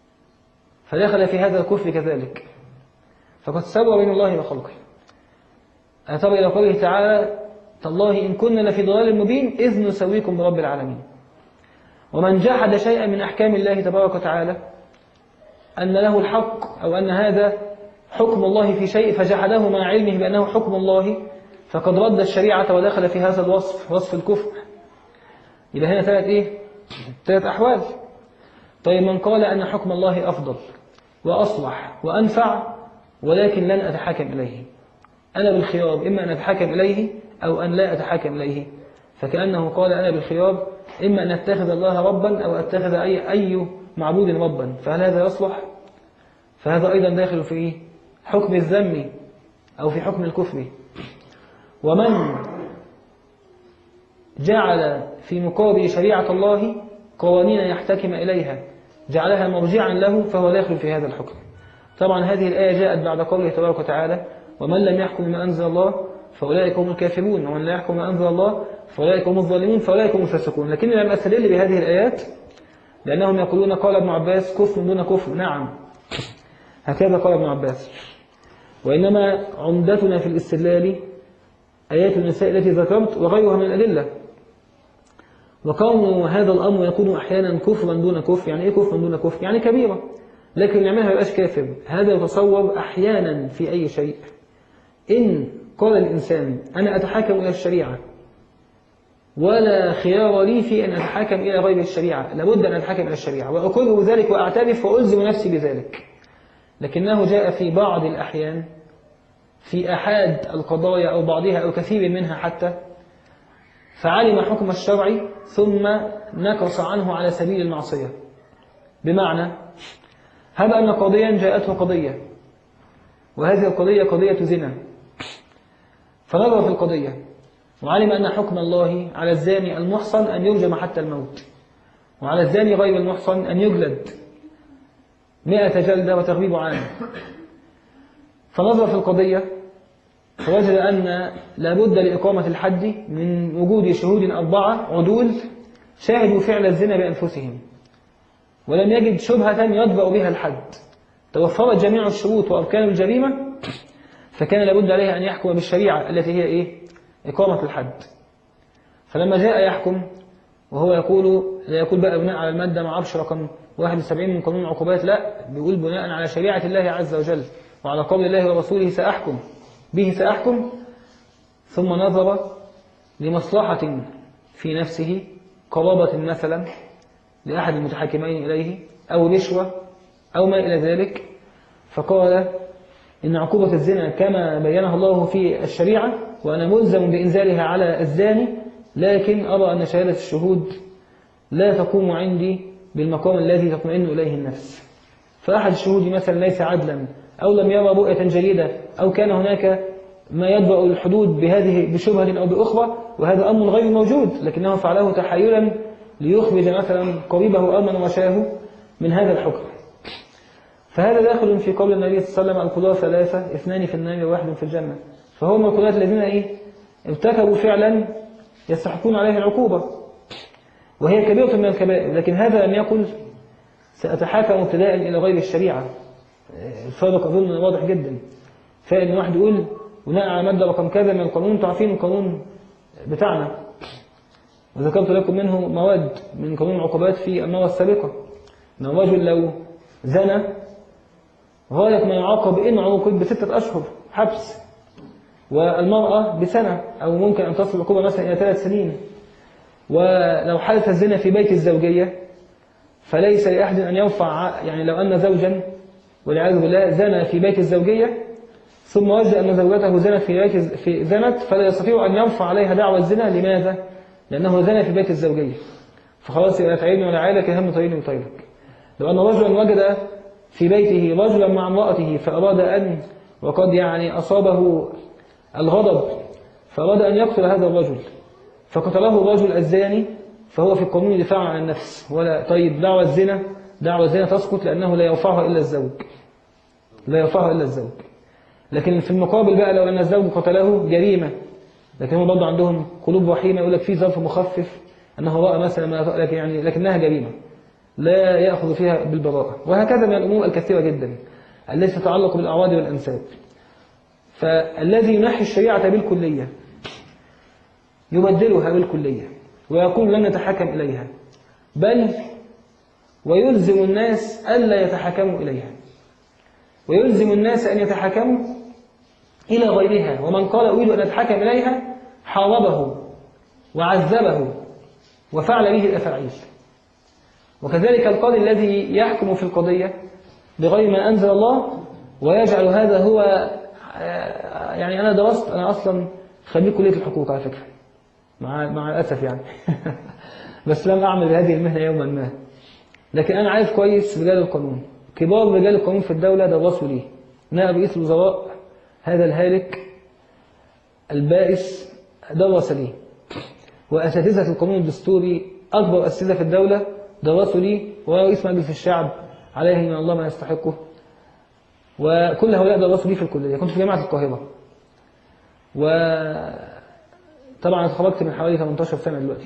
فدخل في هذا الكفر كذلك، فقد سوى بين الله وخلقه. أتبع إلى قوله تعالى: تالله إن كنا لفي ضلال مبين إذ نسويكم برب العالمين. ومن جحد شيئا من أحكام الله تبارك وتعالى أن له الحق أو أن هذا حكم الله في شيء فجحده مع علمه بأنه حكم الله، فقد رد الشريعة ودخل في هذا الوصف، وصف الكفر. يبقى هنا ثلاث إيه؟ ثلاث أحوال. طيب من قال أن حكم الله أفضل وأصلح وأنفع ولكن لن أتحاكم إليه، أنا بالخيار إما أن أتحاكم إليه أو أن لا أتحاكم إليه، فكأنه قال أنا بالخيار إما أن أتخذ الله ربا أو أتخذ أي, أي معبود ربا، فهل هذا يصلح؟ فهذا أيضا داخل في حكم الذم أو في حكم الكفر. ومن جعل في مقابل شريعة الله قوانين يحتكم إليها جعلها مرجعا له فهو داخل في هذا الحكم. طبعا هذه الآية جاءت بعد قوله تبارك وتعالى: ومن لم يحكم بما أنزل الله فأولئك هم الكافرون، ومن لا يحكم بما أنزل الله فأولئك هم الظالمون، فأولئك هم الفاسقون. لكن لم أستدل بهذه الآيات لأنهم يقولون قال ابن عباس كفر دون كفر. نعم، هكذا قال ابن عباس، وإنما عمدتنا في الاستدلال آيات النساء التي ذكرت وغيرها من الأدلة. وكون هذا الأمر يكون أحيانا كفرا دون كفر، يعني إيه كفرا دون كفر؟ يعني كبيرة، لكن يعملها ما يبقاش كافر. هذا يتصور أحيانا في أي شيء. إن قال الإنسان أنا أتحاكم إلى الشريعة ولا خيار لي في أن أتحاكم إلى غير الشريعة، لابد أن أتحاكم إلى الشريعة وأقر ذلك وأعترف وألزم نفسي بذلك. لكنه جاء في بعض الأحيان في أحد القضايا أو بعضها أو كثير منها حتى فعلم حكم الشرع ثم نكص عنه على سبيل المعصية. بمعنى هذا أن قضيا جاءته قضية وهذه القضية قضية زنا، فنظر في القضية وعلم أن حكم الله على الزاني المحصن أن يرجم حتى الموت، وعلى الزاني غير المحصن أن يجلد مئة جلدة وتغريب عام. فنظر في القضية فوجد أن لابد لإقامة الحد من وجود شهود أربعة عدول شاهدوا فعل الزنا بأنفسهم، ولم يجد شبهة يطبع بها الحد. توفرت جميع الشروط وأركان الجريمة، فكان لابد عليه أن يحكم بالشريعة التي هي إيه؟ إقامة الحد. فلما جاء يحكم وهو يقول لا يقول بقى بناء على المادة مع عرش رقم واحد وسبعين من قانون العقوبات، لا، بيقول بناء على شريعة الله عز وجل وعلى قول الله ورسوله سأحكم به سأحكم. ثم نظر لمصلحة في نفسه، قرابة مثلا لأحد المتحاكمين إليه أو رشوة أو ما إلى ذلك، فقال إن عقوبة الزنا كما بينها الله في الشريعة وأنا ملزم بإنزالها على الزاني، لكن أرى أن شهادة الشهود لا تقوم عندي بالمقام الذي تطمئن إليه النفس. فأحد الشهود مثلا ليس عدلا أو لم يرى رؤية جيدة أو كان هناك ما يضبأ الحدود بهذه بشبهة أو بأخرى، وهذا أمر غير موجود، لكنه فعله تحايلا ليخرج مثلا قريبه أو من وشاه من هذا الحكم. فهذا داخل في قول النبي صلى الله عليه وسلم: القضاة ثلاثة، اثنان في النار وواحد في الجنة. فهو من القضاة الذين إيه؟ ارتكبوا فعلا يستحقون عليه العقوبة، وهي كبيرة من الكبائر، لكن هذا لم يقل سأتحاكم ابتداء إلى غير الشريعة. الفرق أظن واضح جدا. فإن واحد يقول بناء على مادة رقم كذا من القانون، تعرفين القانون بتاعنا وذكرت لكم منه مواد من قانون العقوبات في المرة السابقة، أن الرجل لو زنى غاية ما يعاقب إن عوقب بستة أشهر حبس، والمرأة بسنة أو ممكن أن تصل العقوبة مثلا إلى ثلاث سنين. ولو حدث الزنا في بيت الزوجية فليس لأحد أن يرفع، يعني لو أن زوجا والعياذ بالله زنى في بيت الزوجية ثم وجد أن زوجته زنت في بيت في زنت فلا يستطيع أن يرفع عليها دعوى الزنا. لماذا؟ لأنه زنى في بيت الزوجية، فخلاص يبقى تعيبني ولا عائلك هم طيبني وطيبك. لو أن رجلا وجد في بيته رجلا مع امرأته فأراد أن وقد يعني أصابه الغضب فأراد أن يقتل هذا الرجل فقتله الرجل الزاني، فهو في القانون دفاع عن النفس. ولا طيب دعوى الزنا دعوى الزنا تسقط لأنه لا يرفعها إلا الزوج، لا يرفعها إلا الزوج. لكن في المقابل بقى لو أن الزوج قتله جريمة، لكن هم برضه عندهم قلوب وحيمة، يقول لك في ظرف مخفف أنه رأى مثلا ما لكن يعني لكنها جريمة لا يأخذ فيها بالبراءة. وهكذا من الأمور الكثيرة جدا التي تتعلق بالأعراض والأنساب. فالذي ينحي الشريعة بالكلية يبدلها بالكلية ويقول لن نتحكم إليها، بل ويلزم الناس ألا يتحكموا إليها، ويلزم الناس أن يتحكموا إلى غيرها. ومن قال أريد أن أتحكم إليها حاربه وعذبه وفعل به الأفاعيل. وكذلك القاضي الذي يحكم في القضية بغير ما أنزل الله ويجعل هذا هو، يعني أنا درست، أنا أصلا خريج كلية الحقوق على فكرة مع مع الأسف يعني بس لم أعمل بهذه المهنة يوما ما، لكن أنا عارف كويس رجال القانون، كبار رجال القانون في الدولة درسوا لي. نائب رئيس الوزراء هذا الهالك البائس درس لي، وأساتذة القانون الدستوري أكبر أساتذة في الدولة درسوا لي، ورئيس مجلس الشعب عليه من الله ما يستحقه، وكل هؤلاء درسوا لي في الكلية. كنت في جامعة القاهرة، وطبعا اتخرجت من حوالي ثمانية عشر سنة دلوقتي.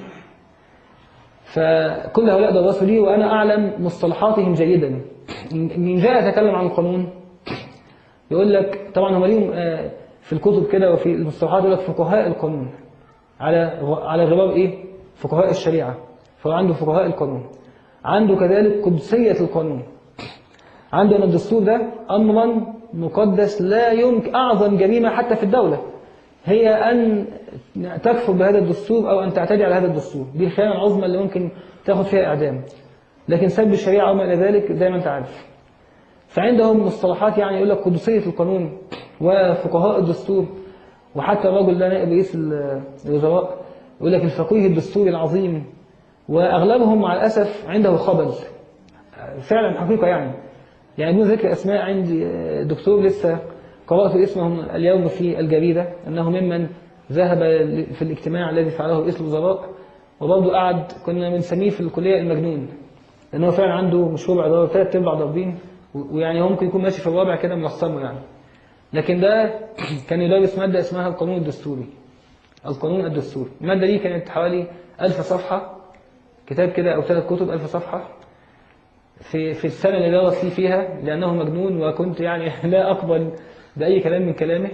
فكل هؤلاء درسوا لي وأنا أعلم مصطلحاتهم جيدا. إن جاء أتكلم عن القانون يقول لك طبعا هم ليهم في الكتب كده وفي المصطلحات يقول لك فقهاء القانون على على غرار إيه؟ فقهاء الشريعة. فهو عنده فقهاء القانون، عنده كذلك قدسية القانون، عنده أن الدستور ده أمرا مقدس لا يمكن. أعظم جريمة حتى في الدولة هي أن تكفر بهذا الدستور أو أن تعتدي على هذا الدستور، دي الخيانة العظمى اللي ممكن تاخد فيها إعدام. لكن سب الشريعة وما إلى ذلك زي ما أنت عارف. فعندهم مصطلحات يعني يقول لك قدسية القانون وفقهاء الدستور. وحتى الرجل ده نائب رئيس الوزراء يقول لك الفقيه الدستوري العظيم، وأغلبهم مع الأسف عنده خبل فعلا حقيقة. يعني يعني بدون ذكر أسماء، عندي دكتور لسه قرأت اسمهم اليوم في الجريدة أنه ممن ذهب في الاجتماع الذي فعله رئيس الوزراء، وبرضه قعد كنا بنسميه في الكلية المجنون، لأنه فعلا عنده مشروع إدارة ثلاث أرباع ضاربين، ويعني هو ممكن يكون ماشي في الرابع كده ملصمه يعني. لكن ده كان يدرس مادة اسمها القانون الدستوري. القانون الدستوري المادة دي كانت حوالي ألف صفحة، كتاب كده أو ثلاث كتب ألف صفحة في في السنة اللي درس لي فيها، لأنه مجنون وكنت يعني لا أقبل بأي كلام من كلامه.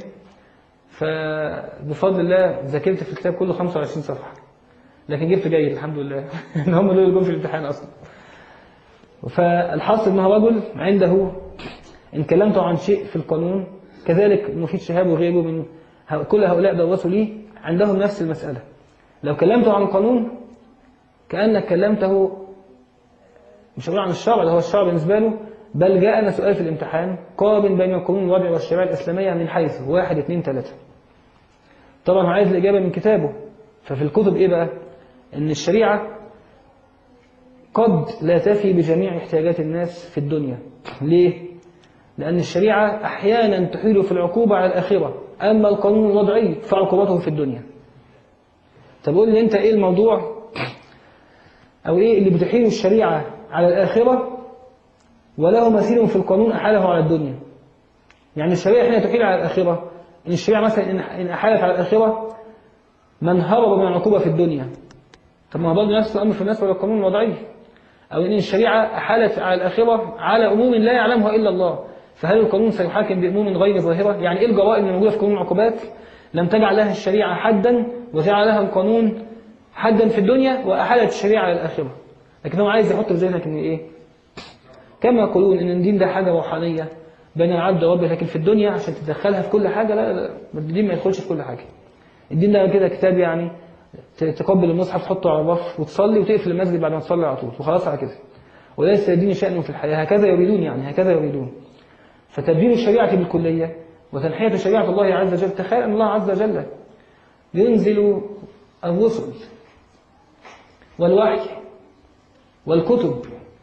فبفضل الله ذاكرت في الكتاب كله خمسة وعشرين صفحة، لكن جبت جيد الحمد لله إن هم دول اللي جم في الامتحان أصلا. فالحاصل أنه رجل عنده إن كلمته عن شيء في القانون، كذلك مفيد شهاب وغيره من كل هؤلاء درسوا لي عندهم نفس المسألة. لو كلمته عن قانون كأنك كلمته مش هقول عن الشرع، ده هو الشرع بالنسبة له، بل جاءنا سؤال في الامتحان قارن بين القانون الوضعي والشريعة الإسلامية من حيث واحد اثنين ثلاثة. طبعا عايز الإجابة من كتابه. ففي الكتب إيه بقى؟ إن الشريعة قد لا تفي بجميع احتياجات الناس في الدنيا. ليه؟ لأن الشريعة أحيانا تحيل في العقوبة على الآخرة، أما القانون الوضعي فعقوبته في الدنيا. طب قول لي أنت إيه الموضوع أو إيه اللي بتحيل الشريعة على الآخرة وله مثيل في القانون أحاله على الدنيا؟ يعني الشريعة حين تحيل على الآخرة، إن الشريعة مثلا إن أحالت على الآخرة من هرب من العقوبة في الدنيا، طب ما هو برضه نفس الأمر في الناس ولا القانون الوضعي؟ أو إن الشريعة أحالت على الآخرة على أمور لا يعلمها إلا الله، فهل القانون سيحاكم بأمور غير ظاهرة؟ يعني إيه الجرائم اللي موجودة في قانون العقوبات لم تجعل لها الشريعة حدا وجعل لها القانون حدا في الدنيا وأحالت الشريعة على الآخرة؟ لكن هو عايز يحط في ذهنك إن إيه؟ كما يقولون إن الدين ده حاجة روحانية بين العبد وربه، لكن في الدنيا عشان تدخلها في كل حاجة لا لا، الدين ما يدخلش في كل حاجة. الدين ده كده كتاب، يعني تقبل المصحف تحطه على الرف وتصلي وتقفل المسجد بعد ما تصلي على طول وخلاص على كده، وليس الدين شأنه في الحياة. هكذا يريدون، يعني هكذا يريدون. فتبديل الشريعة بالكلية وتنحية شريعة الله عز وجل. تخيل أن الله عز وجل ينزل الرسل والوحي والكتب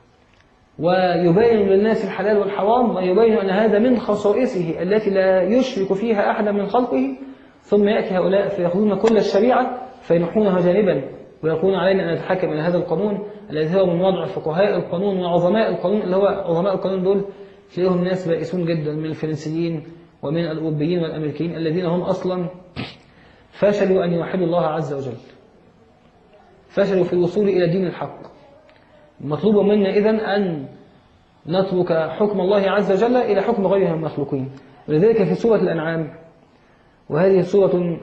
ويبين للناس الحلال والحرام ويبين أن هذا من خصائصه التي لا يشرك فيها أحدا من خلقه، ثم يأتي هؤلاء فيأخذون كل الشريعة فينحونها جانبا ويقولون علينا أن نتحكم إلى هذا القانون الذي هو من وضع فقهاء القانون وعظماء القانون، اللي هو عظماء القانون دول تلاقيهم ناس بائسون جدا من الفرنسيين ومن الأوروبيين والأمريكيين الذين هم أصلا فشلوا أن يوحدوا الله عز وجل، فشلوا في الوصول إلى دين الحق. مطلوب منا إذن أن نترك حكم الله عز وجل إلى حكم غيره من المخلوقين. ولذلك في سورة الأنعام، وهذه سورة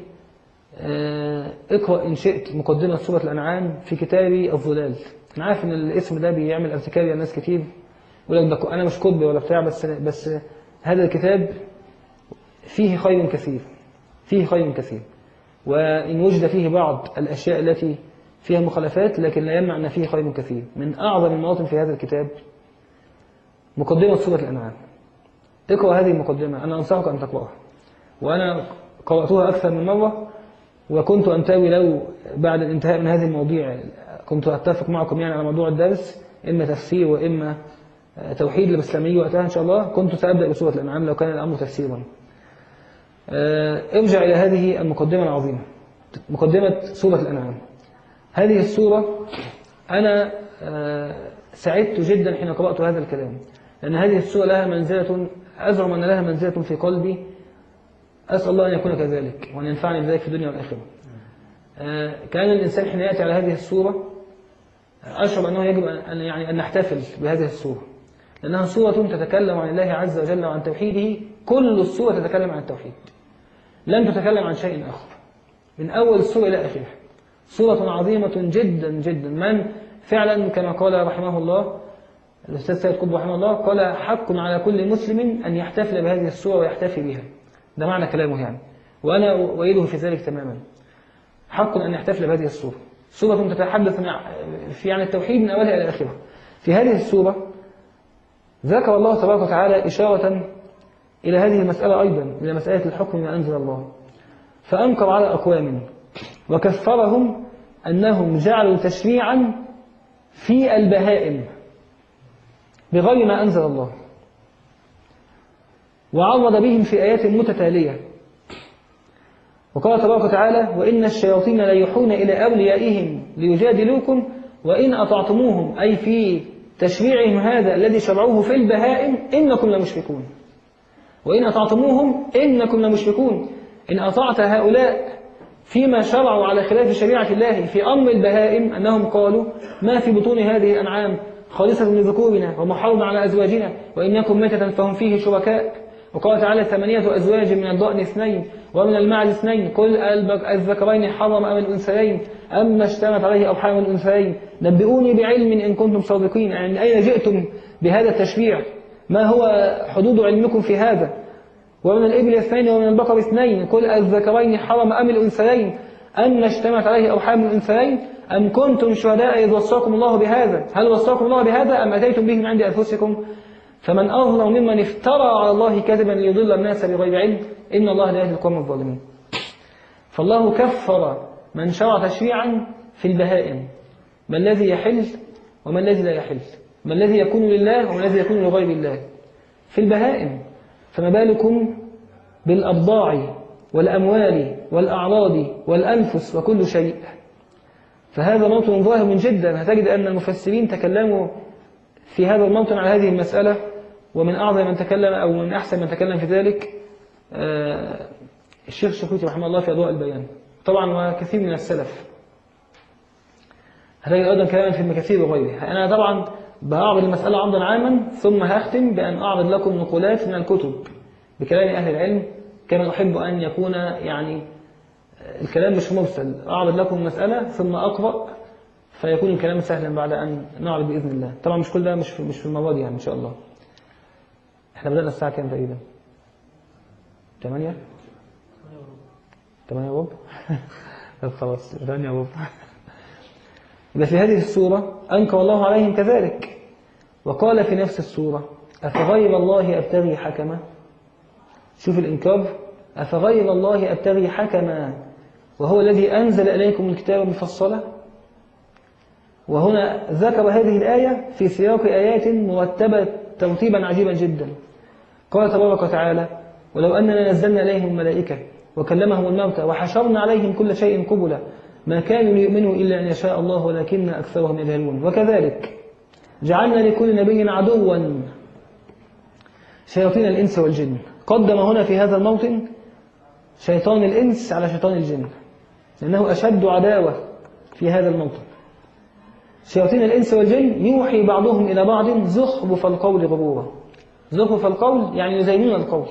اقرأ إن شئت مقدمة سورة الأنعام في كتاب الظلال. أنا عارف إن الاسم ده بيعمل ارتكاب للناس كتير، يقول لك أنا مش كتب ولا بتاع، بس بس هذا الكتاب فيه خير كثير، فيه خير كثير، وإن وجد فيه بعض الأشياء التي فيها مخالفات لكن لا يمنع أن فيه خير كثير. من أعظم المواطن في هذا الكتاب مقدمة سورة الأنعام. اقرأ هذه المقدمة، أنا أنصحك أن تقرأها، وأنا قرأتها أكثر من مرة، وكنت أنتوي لو بعد الانتهاء من هذه المواضيع كنت أتفق معكم يعني على موضوع الدرس، إما تفسير وإما توحيد الإسلامي وقتها إن شاء الله، كنت سأبدأ بسورة الأنعام لو كان الأمر تفسيرا. ارجع إلى هذه المقدمة العظيمة، مقدمة سورة الأنعام. هذه السورة أنا سعدت جدا حين قرأت هذا الكلام، لأن هذه السورة لها منزلة، أزعم أن لها منزلة في قلبي، أسأل الله أن يكون كذلك وأن ينفعني بذلك في الدنيا والآخرة. كان الإنسان حين يأتي على هذه السورة أشعر أنه يجب أن يعني أن نحتفل بهذه السورة، لأنها سورة تتكلم عن الله عز وجل وعن توحيده. كل السورة تتكلم عن التوحيد، لن تتكلم عن شيء آخر من أول السورة إلى آخرها. سورة عظيمة جدا جدا، من فعلا كما قال رحمه الله الأستاذ سيد قطب رحمه الله، قال حق على كل مسلم أن يحتفل بهذه السورة ويحتفي بها. ده معنى كلامه يعني، وأنا أؤيده في ذلك تماما. حق أن يحتفل بهذه السورة، سورة تتحدث في عن التوحيد من أولها إلى آخرها. في هذه السورة ذكر الله تبارك وتعالى إشارة إلى هذه المسألة أيضا، إلى مسألة الحكم ما أنزل الله، فأنكر على أقوام وكفرهم أنهم جعلوا تشريعا في البهائم بغير ما أنزل الله، وعرض بهم في آيات متتالية. وقال تبارك وتعالى وإن الشياطين ليوحون إلى أوليائهم ليجادلوكم وإن أطعتموهم، أي في تشريعهم هذا الذي شرعوه في البهائم إنكم لمشركون. وإن أطعتموهم إنكم لمشركون، إن أطعت هؤلاء فيما شرعوا على خلاف شريعة الله في أمر البهائم، أنهم قالوا ما في بطون هذه الأنعام خالصة لذكورنا ومحرم على أزواجنا وإن يكن ميتة فهم فيه شركاء. وقال تعالى ثمانية أزواج من الضأن اثنين ومن المعز اثنين قل الذكرين حرم أم الأنثيين أما اشتمت عليه أرحام الأنثيين نبئوني بعلم إن كنتم صادقين. يعني أين جئتم بهذا التشريع؟ ما هو حدود علمكم في هذا؟ ومن الإبل اثنين ومن البقر اثنين قل الذكرين حرم أم الأنثيين أما اشتمت عليه أرحام الأنثيين أم كنتم شهداء إذ وصاكم الله بهذا؟ هل وصاكم الله بهذا أم أتيتم به من عند أنفسكم؟ فمن أظلم ممن افترى على الله كذبا ليضل الناس بغير علم إن الله لا يهدي القوم الظالمين. فالله كفر من شرع تشريعا في البهائم، ما الذي يحل وما الذي لا يحل، ما الذي يكون لله وما الذي يكون لغير الله في البهائم، فما بالكم بالأبضاع والأموال والأعراض والأنفس وكل شيء. فهذا موطن ظاهر جدا. هتجد أن المفسرين تكلموا في هذا الموطن على هذه المسألة، ومن أعظم من تكلم أو من أحسن من تكلم في ذلك الشيخ الشنقيطي رحمه الله في أضواء البيان طبعا، وكثير من السلف. هتجد أيضا كلاما في ابن كثير وغيره. أنا طبعا بأعرض المسألة عرضا عاما، ثم هختم بأن أعرض لكم نقولات من الكتب بكلام أهل العلم، كما أحب أن يكون يعني الكلام مش مرسل. أعرض لكم مسألة ثم أقرأ فيكون الكلام سهلا بعد أن نعرض بإذن الله. طبعا مش كل ده مش في مش في المواد يعني إن شاء الله. إحنا بدأنا الساعة كام تقريبا؟ ثمانية؟ ثمانية وربع؟ طب خلاص ثمانية وربع. يبقى في هذه السورة أنكر الله عليهم كذلك، وقال في نفس السورة أفغير الله أبتغي حكما. شوف الإنكار، أفغير الله أبتغي حكما وهو الذي أنزل إليكم الكتاب مفصلا. وهنا ذكر هذه الآية في سياق آيات مرتبة ترتيبا عجيبا جدا. قال تبارك وتعالى ولو أننا نزلنا إليهم الملائكة وكلمهم الموتى وحشرنا عليهم كل شيء قبلا ما كانوا ليؤمنوا إلا أن يشاء الله ولكن أكثرهم يجهلون. وكذلك جعلنا لكل نبي عدوا شياطين الإنس والجن. قدم هنا في هذا الموطن شيطان الإنس على شيطان الجن، لأنه أشد عداوة في هذا الموطن. شياطين الإنس والجن يوحي بعضهم إلى بعض زخرف القول غرورا. زخرف القول يعني يزينون القول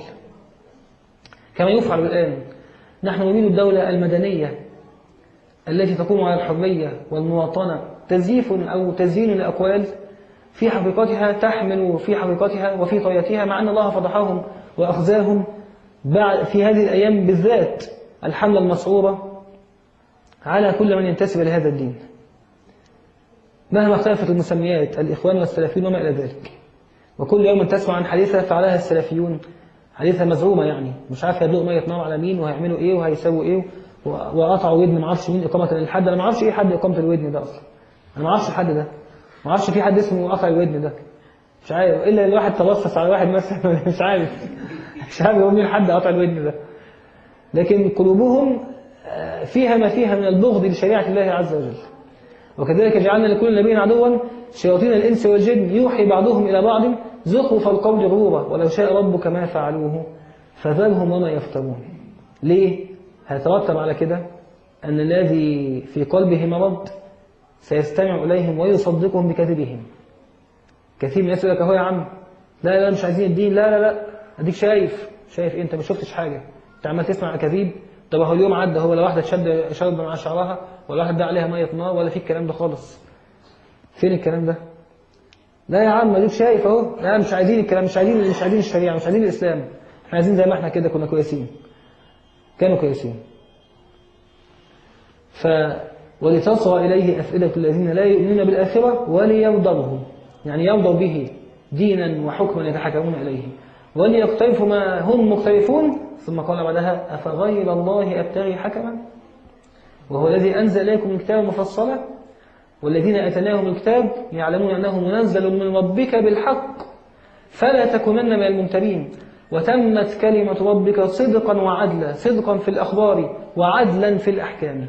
كما يفعل الآن. نحن نريد الدولة المدنية التي تقوم على الحرية والمواطنة، تزييف أو تزيين الأقوال في حقيقتها تحمل في حقيقتها وفي طياتها، مع أن الله فضحهم وأخزاهم في هذه الأيام بالذات الحملة المسعورة على كل من ينتسب لهذا الدين مهما اختلفت المسميات، الإخوان والسلفيون وما إلى ذلك. وكل يوم تسمع عن حديثة فعلها السلفيون، حديثة مزعومة يعني مش عارف يدلقوا مية نار على مين وهيعملوا إيه وهيسووا إيه، وقطعوا ودن ما اعرفش مين إقامة للحد. أنا ما اعرفش إيه حد إقامة الودن ده أصلا، أنا ما اعرفش الحد ده، ما اعرفش في حد اسمه قطع الودن ده، مش عارف إلا الواحد تبصص على واحد مثلا مش عارف مش عارف هو مين حد قطع الودن ده. لكن قلوبهم فيها ما فيها من البغض لشريعة الله عز وجل. وكذلك جعلنا لكل نبي عدوا شياطين الإنس والجن يوحي بعضهم إلى بعض زخرف القول غرورا ولو شاء ربك ما فعلوه فذرهم وما يفترون. ليه؟ هيترتب على كده أن الذي في قلبه مرض سيستمع إليهم ويصدقهم بكذبهم. كثير من الناس يقول لك أهو يا عم لا لا مش عايزين الدين، لا لا لا أديك شايف شايف إيه؟ أنت ما شفتش حاجة، أنت عمال تسمع أكاذيب. طب هو اليوم عدى، هو لا واحدة شد شرب مع شعرها ولا واحد ده عليها مية نار ولا في الكلام ده خالص. فين الكلام ده؟ لا يا عم أديك شايف أهو، لا مش عايزين الكلام، مش عايزين مش عايزين الشريعة، مش عايزين الإسلام، احنا عايزين زي ما احنا كده كنا كويسين، كانوا كويسين. ف ولتصغى إليه أفئدة الذين لا يؤمنون بالآخرة وليرضوه، يعني يرضوا به دينا وحكما يتحكمون إليه، وليقترفوا ما هم مقترفون. ثم قال بعدها أفغير الله أبتغي حكما وهو الذي أنزل إليكم الكتاب مفصلا والذين أتناهم الكتاب يعلمون أنه منزل من ربك بالحق فلا تكونن من الممترين وتمت كلمة ربك صدقا وعدلا، صدقا في الأخبار وعدلا في الأحكام.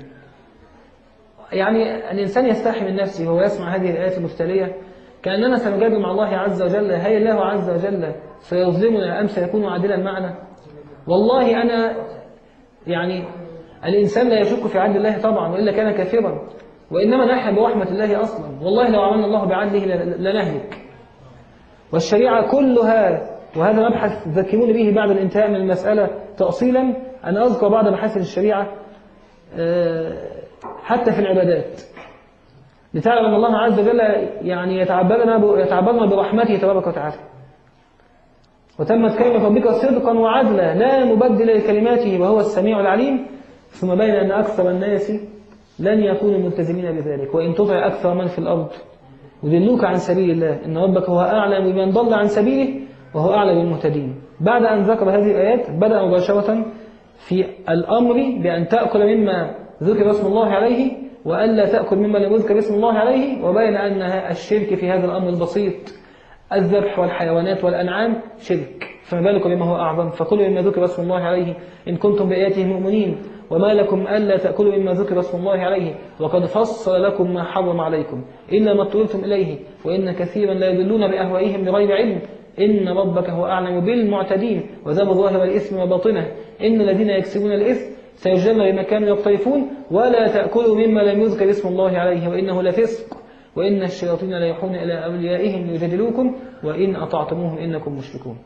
يعني الإنسان يستحي من نفسه وهو يسمع هذه الآيات المفترية كأننا سنجادل مع الله عز وجل، هل الله عز وجل سيظلمنا أم سيكون عادلا معنا؟ والله أنا يعني الإنسان لا يشك في عدل الله طبعا وإلا كان كافرا، وإنما نحن برحمة الله أصلا. والله لو عملنا الله بعدله لنهلك. والشريعة كلها، وهذا مبحث ذكروني به بعد الانتهاء من المسألة تأصيلا، أنا أذكر بعض محاسن الشريعة حتى في العبادات لتعلم أن الله عز وجل يعني يتعبدنا يتعبدنا برحمته تبارك وتعالى. وتمت كلمة ربك صدقا وعدلا لا مبدل لكلماته وهو السميع العليم. ثم بين أن أكثر الناس لن يكونوا ملتزمين بذلك، وإن تطع أكثر من في الأرض يضلوك عن سبيل الله إن ربك هو أعلم بمن ضل عن سبيله وهو أعلم بالمهتدين. بعد أن ذكر هذه الآيات بدأ مباشرة في الأمر بأن تأكل مما ذكر اسم الله عليه وألا تأكل مما لم يذكر اسم الله عليه، وبين أن الشرك في هذا الأمر البسيط الذبح والحيوانات والأنعام شرك، فما بالك بما هو أعظم. فكلوا مما ذكر اسم الله عليه إن كنتم بآياته مؤمنين، وما لكم ألا تأكلوا مما ذكر اسم الله عليه وقد فصل لكم ما حرم عليكم إلا ما اضطررتم إليه وإن كثيرا لا يضلون بأهوائهم بغير علم إن ربك هو أعلم بالمعتدين وذروا ظاهر الإثم وباطنه إن الذين يكسبون الإثم سيجزون بما كانوا يقترفون ولا تأكلوا مما لم يذكر اسم الله عليه وإنه لفسق وإن الشياطين لا يوحون إلى أوليائهم ليجادلوكم وإن أطعتموهم إنكم مشركون.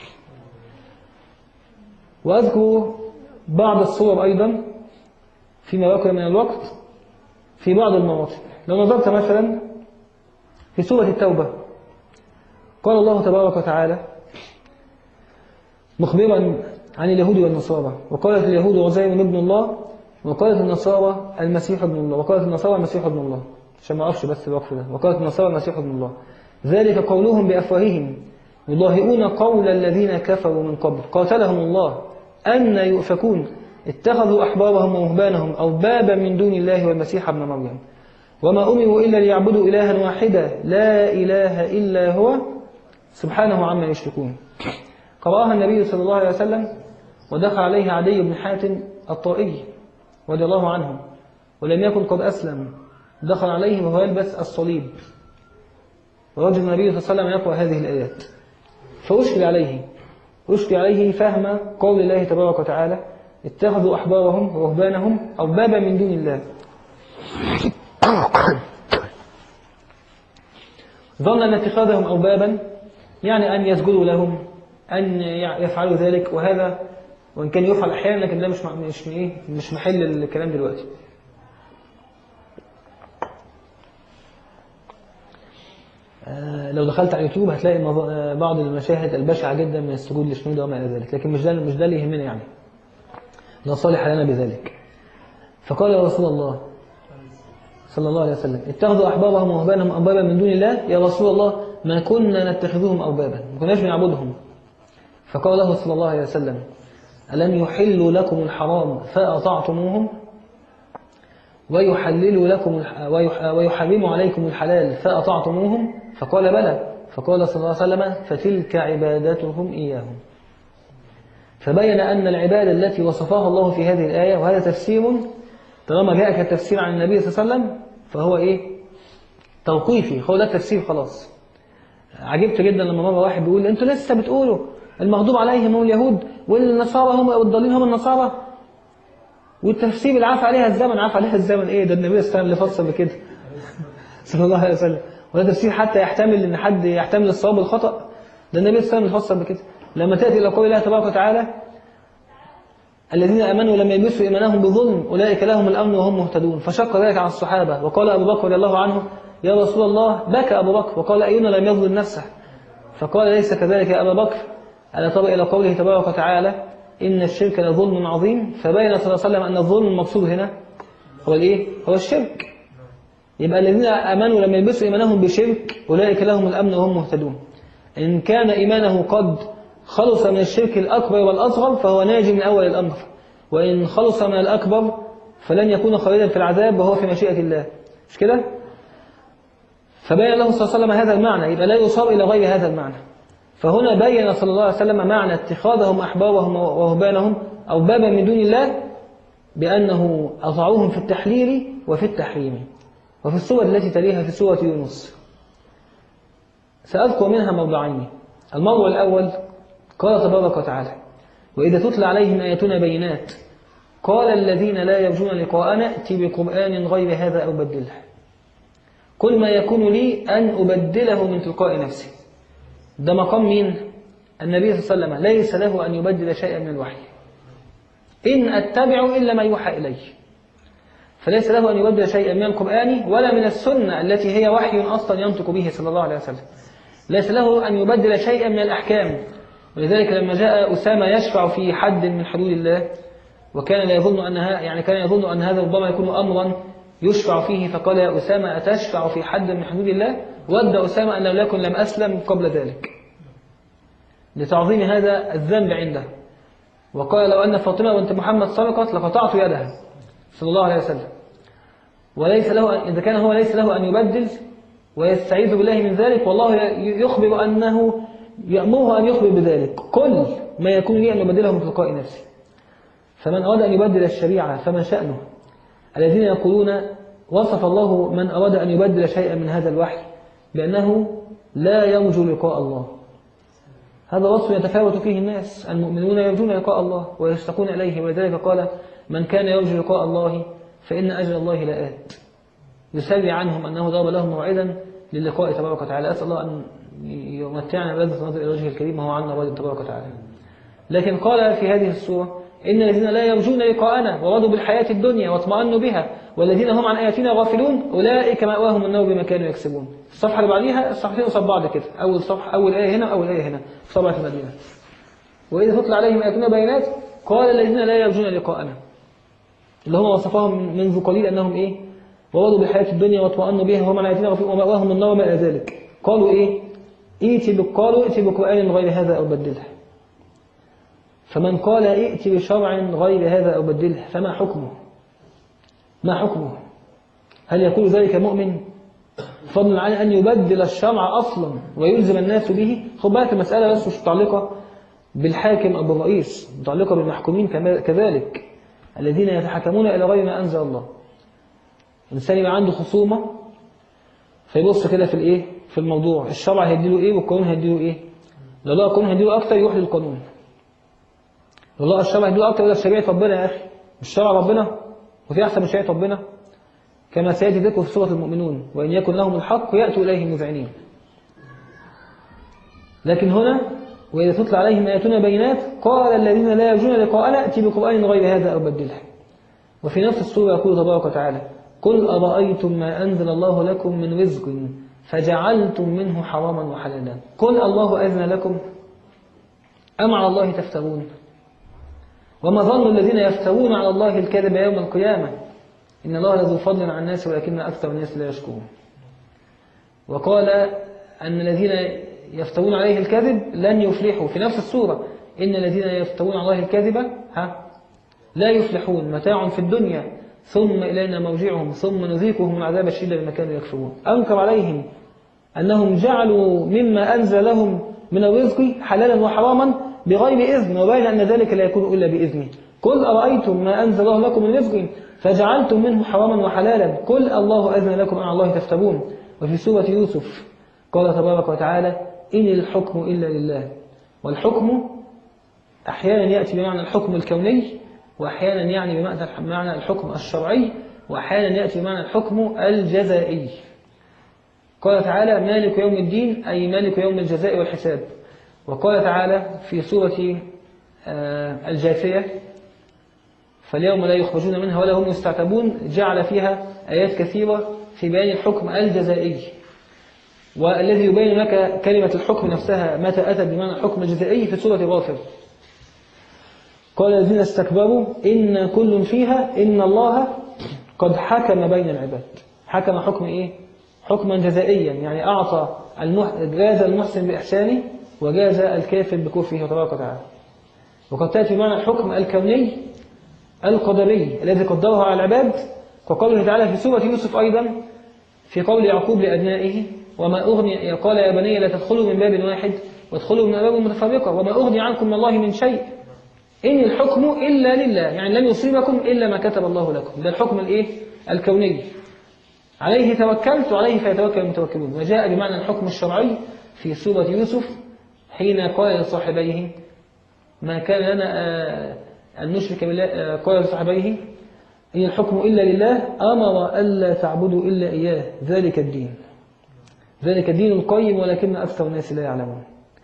وأذكر بعض الصور أيضا فيما بقي من الوقت في بعض المواطن. لو نظرت مثلا في سورة التوبة قال الله تبارك وتعالى مخبرا عن اليهود والنصارى وقالت اليهود عزير ابن الله وقالت النصارى المسيح ابن الله وقالت النصارى المسيح ابن الله عشان ما أقفش بس الوقف ده وقالت النصارى المسيح ابن الله ذلك قولهم بأفواههم يضاهئون قول الذين كفروا من قبل قاتلهم الله أن يؤفكون اتخذوا أحبارهم ورهبانهم أربابا من دون الله والمسيح ابن مريم وما أمروا إلا ليعبدوا إلها واحدا لا إله إلا هو سبحانه عما يشركون. قرأها النبي صلى الله عليه وسلم ودخل عليه عدي بن حاتم الطائي رضي الله عنه ولم يكن قد أسلم دخل عليه وهو يلبس الصليب ورجل النبي صلى الله عليه وسلم يقرأ هذه الآيات فأشكل عليه أشكل عليه فهم قول الله تبارك وتعالى اتخذوا أحبارهم ورهبانهم أربابا من دون الله ظن أن اتخاذهم أربابا يعني أن يسجدوا لهم أن يفعلوا ذلك وهذا وإن كان يفعل أحيانا لكن ده مش مش إيه مش محل الكلام دلوقتي. آه لو دخلت على يوتيوب هتلاقي بعض المشاهد البشعة جدا من السجود للشنود وما إلى ذلك لكن مش ده مش ده اللي يهمنا يعني لا صالح لنا بذلك. فقال يا رسول الله صلى الله عليه وسلم اتخذوا أحبارهم ورهبانهم أربابا من دون الله يا رسول الله ما كنا نتخذهم أربابا ما كناش بنعبدهم. فقال له صلى الله عليه وسلم ألم يحلوا لكم الحرام فأطعتموهم ويحللوا لكم ويحرموا عليكم الحلال فأطعتموهم فقال بلى. فقال صلى الله عليه وسلم فتلك عبادتهم إياهم. فبين أن العبادة التي وصفها الله في هذه الآية وهذا تفسير طالما جاء كالتفسير عن النبي صلى الله عليه وسلم فهو إيه توقيفي هو ده التفسير خلاص. عجبت جدا لما مرة واحد بيقول أنتوا لسه بتقولوا المغضوب عليهم هم اليهود والنصارى هم والضالين هم النصارى والتفسير اللي عاف عليها الزمن عاف عليها الزمن إيه ده النبي صلى الله عليه وسلم اللي فصل بكده صلى الله عليه وسلم وده تفسير حتى يحتمل إن حد يحتمل الصواب والخطأ ده النبي صلى الله عليه وسلم اللي فصل بكده. لما تأتي إلى قول الله تبارك وتعالى الذين آمنوا لم يلبسوا إيمانهم بظلم أولئك لهم الأمن وهم مهتدون فشق ذلك على الصحابة وقال أبو بكر رضي الله عنه يا رسول الله بكى أبو بكر وقال أينا لم يظلم نفسه فقال ليس كذلك يا أبا بكر ألا ترى إلى قوله تبارك وتعالى إن الشرك لظلم عظيم فبين صلى الله عليه وسلم أن الظلم المقصود هنا هو الإيه؟ هو الشرك. يبقى الذين آمنوا لم يلبسوا إيمانهم بشرك أولئك لهم الأمن وهم مهتدون. إن كان إيمانه قد خلص من الشرك الأكبر والأصغر فهو ناجي من أول الأمر وإن خلص من الأكبر فلن يكون خالدا في العذاب وهو في مشيئة الله مش كده؟ فبين له صلى الله عليه وسلم هذا المعنى يبقى لا يصار إلى غير هذا المعنى. فهنا بين صلى الله عليه وسلم معنى اتخاذهم أحبارهم ورهبانهم أربابا من دون الله بأنه أطاعوهم في التحليل وفي التحريم. وفي السورة التي تليها في سورة يونس سأذكر منها موضعين. الموضع الأول قال تبارك وتعالى وإذا تتلى عليهم آياتنا بينات قال الذين لا يرجون لقاءنا ائتي بقرآن غير هذا أو بدله قل ما يكون لي أن أبدله من تلقاء نفسي. ده مقام مين؟ النبي صلى الله عليه وسلم ليس له أن يبدل شيئا من الوحي إن أتبع إلا ما يوحى إليه فليس له أن يبدل شيئا من القرآن ولا من السنة التي هي وحي أصلا ينطق به صلى الله عليه وسلم. ليس له أن يبدل شيئا من الأحكام. ولذلك لما جاء أسامة يشفع في حد من حدود الله وكان لا يظن أنها يعني كان يظن أن هذا ربما يكون أمرا يشفع فيه فقال يا أسامة أتشفع في حد من حدود الله ود أسامة أن لو لكن لم أسلم قبل ذلك لتعظيم هذا الذنب عنده. وقال لو أن فاطمة بنت محمد سرقت لقطعت يدها صلى الله عليه وسلم. وليس له إذا كان هو ليس له أن يبدل ويستعيذ بالله من ذلك، والله يخبر أنه يأمره أن يخبر بذلك. كل ما يكون لي أن يبدله من تلقاء نفسي. فمن أراد أن يبدل الشريعة فما شأنه؟ الذين يقولون وصف الله من أراد أن يبدل شيئا من هذا الوحي بأنه لا يرجو لقاء الله. هذا وصف يتفاوت فيه الناس. المؤمنون يرجون لقاء الله ويشتقون إليه، ولذلك قال من كان يرجو لقاء الله فإن أجل الله لآت. يسري عنهم أنه ضرب لهم موعدا للقاء تبارك وتعالى. أسأل الله أن يمتعنا بلذة النظر إلى وجهه الكريم وهو عنا راضٍ تبارك وتعالى. لكن قال في هذه السورة إن الذين لا يرجون لقاءنا ورضوا بالحياة الدنيا واطمأنوا بها والذين هم عن آياتنا غافلون أولئك مأواهم النار بما كانوا يكسبون. الصفحة اللي بعديها الصفحتين قصاد بعض كده، أول صفحة أول آية هنا وأول آية هنا في طبعة المدينة. وإذا تطلع عليهم آياتنا بينات قال الذين لا يرجون لقاءنا، اللي هم وصفهم منذ قليل أنهم إيه؟ ورضوا بالحياة الدنيا واطمأنوا بها وهم عن آياتنا غافلون ومأواهم النار وما إلى ذلك. قالوا إيه؟ ائت قالوا ائت بقرآن غير هذا أو بدله. فمن قال ائت بشرع غير هذا أو بدله فما حكمه؟ ما حكمه؟ هل يقول ذلك مؤمن؟ فضلا عن أن يبدل الشرع أصلا ويلزم الناس به. خد بالك المسألة بس مش متعلقة بالحاكم أو بالرئيس، متعلقة بالمحكومين كذلك الذين يتحكمون إلى غير ما أنزل الله. الإنسان يبقى عنده خصومة فيبص كده في الإيه؟ في الموضوع، الشرع هيديله إيه والقانون هيديله إيه؟ لو لقى القانون هيديله أكتر يروح للقانون، لو لقى الشرع هيديله أكتر يقول شريعة ربنا يا أخي، مش شرع ربنا وفي أحسن من شريعة ربنا، كما سيأتي ذكر في سورة المؤمنون وإن يكن لهم الحق يأتوا إليه مذعنين. لكن هنا وإذا تطلع عليهم آياتنا بينات قال الذين لا يرجون لقاءنا ائت بقرآن غير هذا أو بدله. وفي نفس السورة يقول تبارك وتعالى قل أرأيتم ما أنزل الله لكم من رزق فجعلتم منه حراما وحلالا قل الله أذن لكم أم على الله تفترون وما ظن الذين يفترون على الله الكذب يوم القيامة إن الله لذو فضل على الناس ولكن أكثر الناس لا يشكرون. وقال أن الذين يفترون عليه الكذب لن يفلحوا في نفس السورة إن الذين يفترون على الله الكذب ها لا يفلحون متاع في الدنيا ثم إلينا مرجعهم ثم نذيقهم العذاب الشديد بما كانوا يكفرون. أنكر عليهم أنهم جعلوا مما أنزل لهم من الرزق حلالا وحراما بغير إذن وبين أن ذلك لا يكون إلا بإذنه. قل أرأيتم ما أنزل الله لكم من رزق فجعلتم منه حراما وحلالا قل الله أذن لكم أن الله تفترون. وفي سورة يوسف قال تبارك وتعالى إن الحكم إلا لله. والحكم أحيانا يأتي بمعنى الحكم الكوني وأحيانا يعني بمعنى الحكم الشرعي وأحيانا يأتي بمعنى الحكم الجزائي. قال تعالى مالك يوم الدين أي مالك يوم الجزاء والحساب. وقال تعالى في سورة الجاثية فاليوم لا يخرجون منها ولا هم يستعتبون جعل فيها آيات كثيرة في بيان الحكم الجزائي. والذي يبين لك كلمة الحكم نفسها متى أتت بمعنى الحكم الجزائي في سورة غافر قال الذين استكبروا إن كل فيها إن الله قد حكم بين العباد. حكم حكم إيه؟ حكما جزائيا يعني أعطى المح... جاز المحسن بإحسانه وجاز الكافر بكفره تبارك وتعالى. وقد تأتي بمعنى الحكم الكوني القدري الذي قدره على العباد كقوله تعالى في سورة يوسف أيضا في قول يعقوب لأبنائه وما أغني قال يا بني لا تدخلوا من باب واحد وادخلوا من أبواب متفرقة وما أغني عنكم من الله من شيء إن الحكم إلا لله يعني لن يصيبكم إلا ما كتب الله لكم. ده الحكم الإيه؟ الكوني عليه توكلت وعليه فيتوكل المتوكلون. وجاء بمعنى الحكم الشرعي في سورة يوسف حين قال لصاحبيه ما كان لنا أن نشرك بالله قال لصاحبيه إن الحكم إلا لله أمر ألا تعبدوا إلا إياه ذلك الدين ذلك الدين القيم ولكن أكثر الناس لا يعلمون.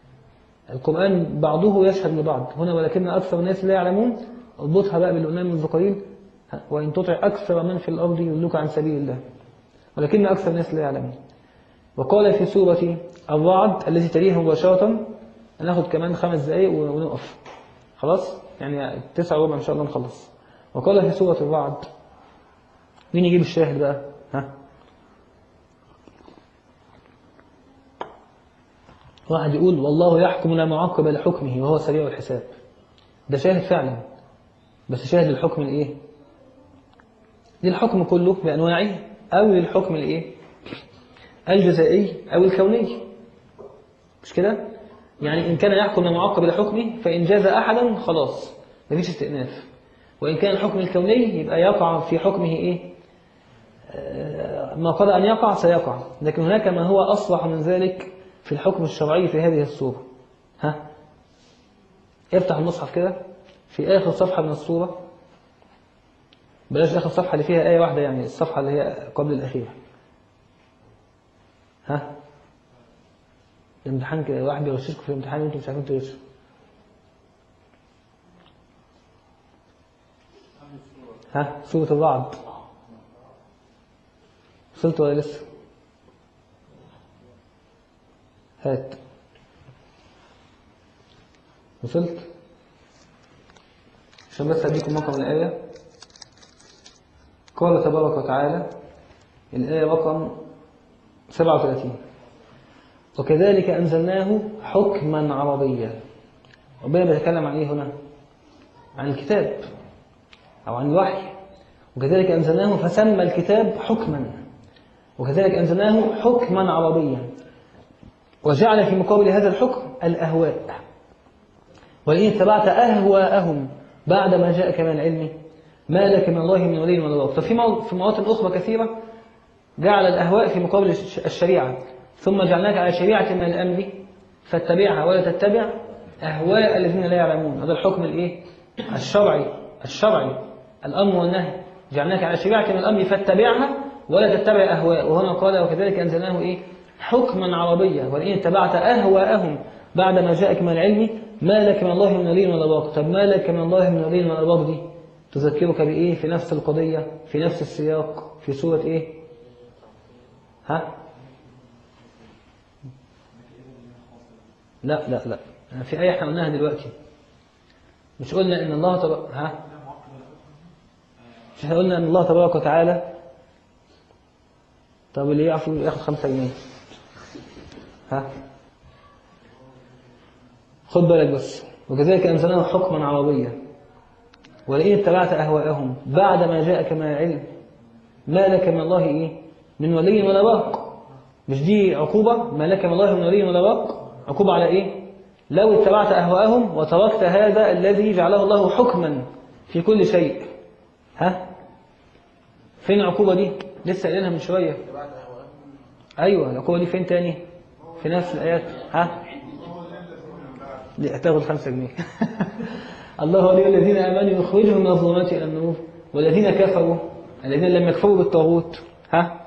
القرآن بعضه يشهد لبعض هنا ولكن أكثر الناس لا يعلمون. اضبطها بقى باللي قلناه منذ قليل وإن تطع أكثر من في الأرض يضلوك عن سبيل الله ولكن أكثر الناس لا يعلمون. وقال في سورة الرعد التي تليها مباشرة ناخد كمان خمس دقائق ونقف خلاص يعني تسعة وربع إن شاء الله نخلص. وقال في سورة الرعد مين يجيب الشاهد بقى ها واحد يقول والله يحكم لا معقب لحكمه وهو سريع الحساب. ده شاهد فعلا بس شاهد للحكم الايه للحكم كله بأنواعه أو للحكم الإيه؟ الجزائي أو الكوني، مش كده؟ يعني إن كان يحكم معقب لحكمه فإن جاز أحدا خلاص مفيش استئناف، وإن كان الحكم الكوني يبقى يقع في حكمه إيه؟ ما قد أن يقع سيقع، لكن هناك ما هو أصلح من ذلك في الحكم الشرعي في هذه الصورة. ها؟ افتح المصحف كده في آخر صفحة من الصورة، بلاش آخر صفحة اللي فيها آية واحدة، يعني الصفحة اللي هي قبل الأخيرة. ها؟ الامتحان كده واحد بيغششكم في الامتحان وانتم مش عارفين تغشوا. ها؟ سورة الرعد. وصلت ولا لسه؟ هات. وصلت؟ عشان بس أديكم رقم الآية. قال تبارك وتعالى الآية رقم سبعة وثلاثين: وكذلك أنزلناه حكما عربيا. ربنا بيتكلم عن إيه هنا؟ عن الكتاب أو عن الوحي. وكذلك أنزلناه فسمى الكتاب حكما، وكذلك أنزلناه حكما عربيا، وجعل في مقابل هذا الحكم الأهواء. وإن اتبعت أهواءهم بعد ما جاءك من العلم ما لك من الله من ولي ولا واق. ففي مواطن أخرى كثيرة جعل الأهواء في مقابل الشريعة، ثم جعلناك على شريعة من الأمر فاتبعها ولا تتبع أهواء الذين لا يعلمون. هذا الحكم الإيه؟ الشرعي الشرعي الأمر والنهي، جعلناك على شريعة من الأمر فاتبعها ولا تتبع أهواء. وهنا قال وكذلك أنزلناه إيه؟ حكما عربيا، وإن اتبعت أهواءهم بعد ما جاءك من العلم ما لك من الله من ولي ولا واق. طب ما لك من الله من ولي ولا واق دي تذكرك بإيه في نفس القضية في نفس السياق في سورة إيه؟ ها؟ لا لا لا في آية احنا قلناها دلوقتي، مش قلنا إن الله تبارك ها؟ مش احنا قلنا إن الله تبارك وتعالى. طب اللي يعرف ياخد خمسة جنيه. ها؟ خد بالك بس. وكذلك أنزلناه حكما عربيا ولئن اتبعت أهواءهم بعد ما جاءك من العلم ما لك من الله إيه؟ من ولي ولا واق. مش دي عقوبة؟ ما لك من الله من ولي ولا واق. عقوبة على إيه؟ لو اتبعت أهواءهم وتركت هذا الذي جعله الله حكما في كل شيء. ها؟ فين العقوبة دي؟ لسه قايلينها من شوية. أيوة العقوبة دي فين تاني؟ في نفس الآيات. ها؟ هتاخد خمسة جنيه. الله ولي الذين آمنوا يخرجهم من الظلمات إلى النور والذين كفروا الذين لم يكفروا بالطاغوت. ها؟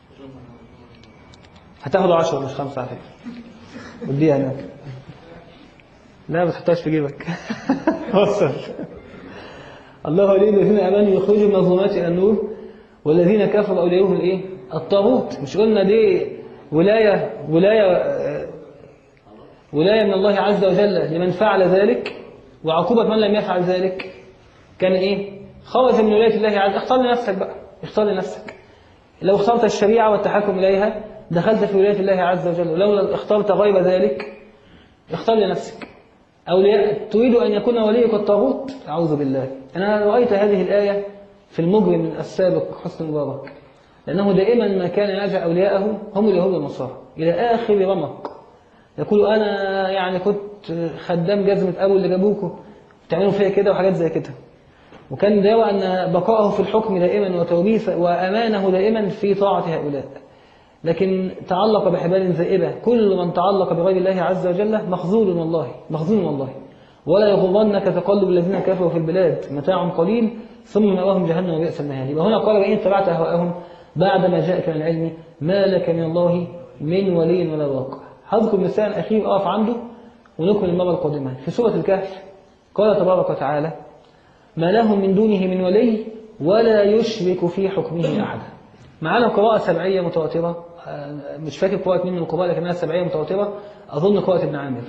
هتاخد عشرة مش خمسة على فكرة. وديها هناك. لا ما تحطهاش في جيبك. وصل. الله ولي الذين آمنوا يخرجهم من الظلمات إلى النور والذين كفروا أولياؤهم الإيه؟ الطاغوت. مش قلنا دي ولاية ولاية ولاية من الله عز وجل لمن فعل ذلك، وعقوبة من لم يفعل ذلك كان إيه؟ خرج من ولاية الله عز وجل. اختار لنفسك بقى، اختار لنفسك. لو اخترت الشريعة والتحكم إليها دخلت في ولاية الله عز وجل، ولو اخترت غير ذلك اختار لنفسك. أو تريد أن يكون وليك الطاغوت؟ أعوذ بالله. أنا رأيت هذه الآية في المجرم السابق حسني مبارك، لأنه دائما ما كان يرجع أولياءه هم اليهود والنصارى إلى آخر رمق. يقول أنا يعني كنت خدام جزمة أبو اللي جابوكوا بتعملوا فيها كده وحاجات زي كده. وكان يرى أن بقائه في الحكم دائما وتوريثه وأمانه دائما في طاعة هؤلاء، لكن تعلق بحبال زائبة. كل من تعلق بغير الله عز وجل مخذول والله، مخذول والله. ولا يغرنك تقلب الذين كفروا في البلاد متاع قليل ثم مأواهم جهنم وبئس المهاد. يبقى هنا قال وإن اتبعت أهواءهم بعد ما جاءك من العلم ما لك من الله من ولي ولا واق. هذكر مثال أخير أقف عنده ونكمل المرة القادمة. في سورة الكهف قال تبارك وتعالى ما لهم من دونه من ولي ولا يشرك في حكمه أحدا. معنا قراءة سبعية متواترة، مش فاكر قراءة مين من القراء لكنها سبعية متواترة، أظن قراءة ابن عامر.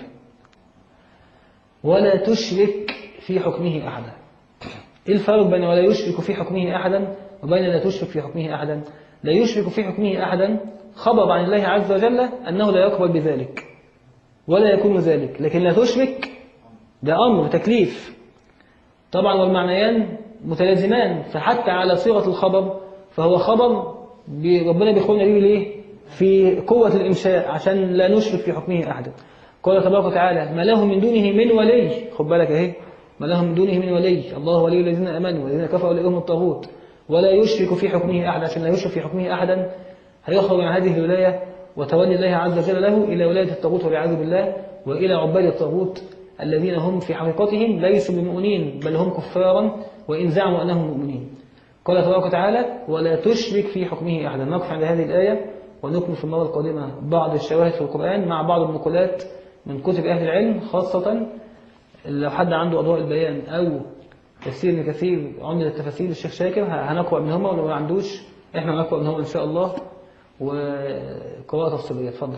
ولا تشرك في حكمه أحدا. إيه الفرق بين ولا يشرك في حكمه أحدا وبين لا تشرك في حكمه أحدا؟ لا يشرك في حكمه أحدا خبر عن الله عز وجل أنه لا يقبل بذلك ولا يكون ذلك، لكن لا تشرك ده أمر تكليف طبعا، والمعنيان متلازمان، فحتى على صيغة الخبر فهو خبر ربنا بيخلنا ليه ليه في قوة الإنشاء عشان لا نشرك في حكمه أحدا. قال تبارك وتعالى ما له من دونه من ولي، خد بالك اهي، ما له من دونه من ولي، الله ولي الذين آمنوا والذين كفروا أولئك الطاغوت ولا يشرك في حكمه أحدا، عشان لا يشرك في حكمه أحدا هيخرج عن هذه الولاية وتولي الله عز وجل له إلى ولاية الطاغوت والعياذ بالله، وإلى عباد الطاغوت الذين هم في حقيقتهم ليسوا بمؤمنين بل هم كفارا وإن زعموا أنهم مؤمنين. قال تبارك وتعالى ولا تشرك في حكمه أحدا. نقف عند هذه الآية ونكمل في المرة القادمة بعض الشواهد في القرآن مع بعض النقولات من كتب أهل العلم، خاصة لو حد عنده أضواء البيان أو تفسير ابن كثير عمدة التفاسير الشيخ شاكر هنقرأ منهما، ولو ما عندوش إحنا هنقرأ منهما إن شاء الله، وقراءة تفصيلية. اتفضل.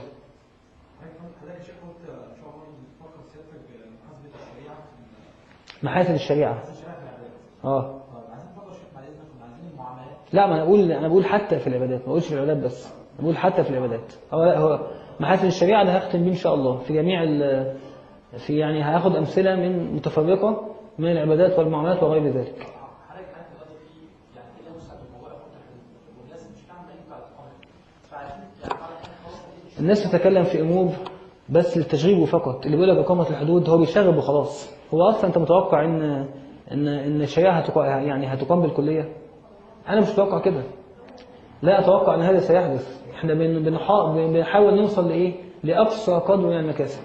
محاسن الشريعة. اه لا، ما انا بقول انا بقول حتى في العبادات، ما بقولش في العبادات بس، انا بقول حتى في العبادات. هو لا هو محاسن الشريعة ده هختم بيه ان شاء الله في جميع ال في يعني هاخد امثلة من متفرقة من العبادات والمعاملات وغير ذلك. الناس تتكلم في امور بس للتشغيب فقط، اللي بيقول لك اقامة الحدود هو بيشغب وخلاص. هو اصلا انت متوقع ان ان ان الشريعة هتقام يعني هتقام بالكلية؟ انا مش متوقع كده، لا اتوقع ان هذا سيحدث. احنا بنحاول نوصل لايه؟ لاقصى قدر من المكاسب.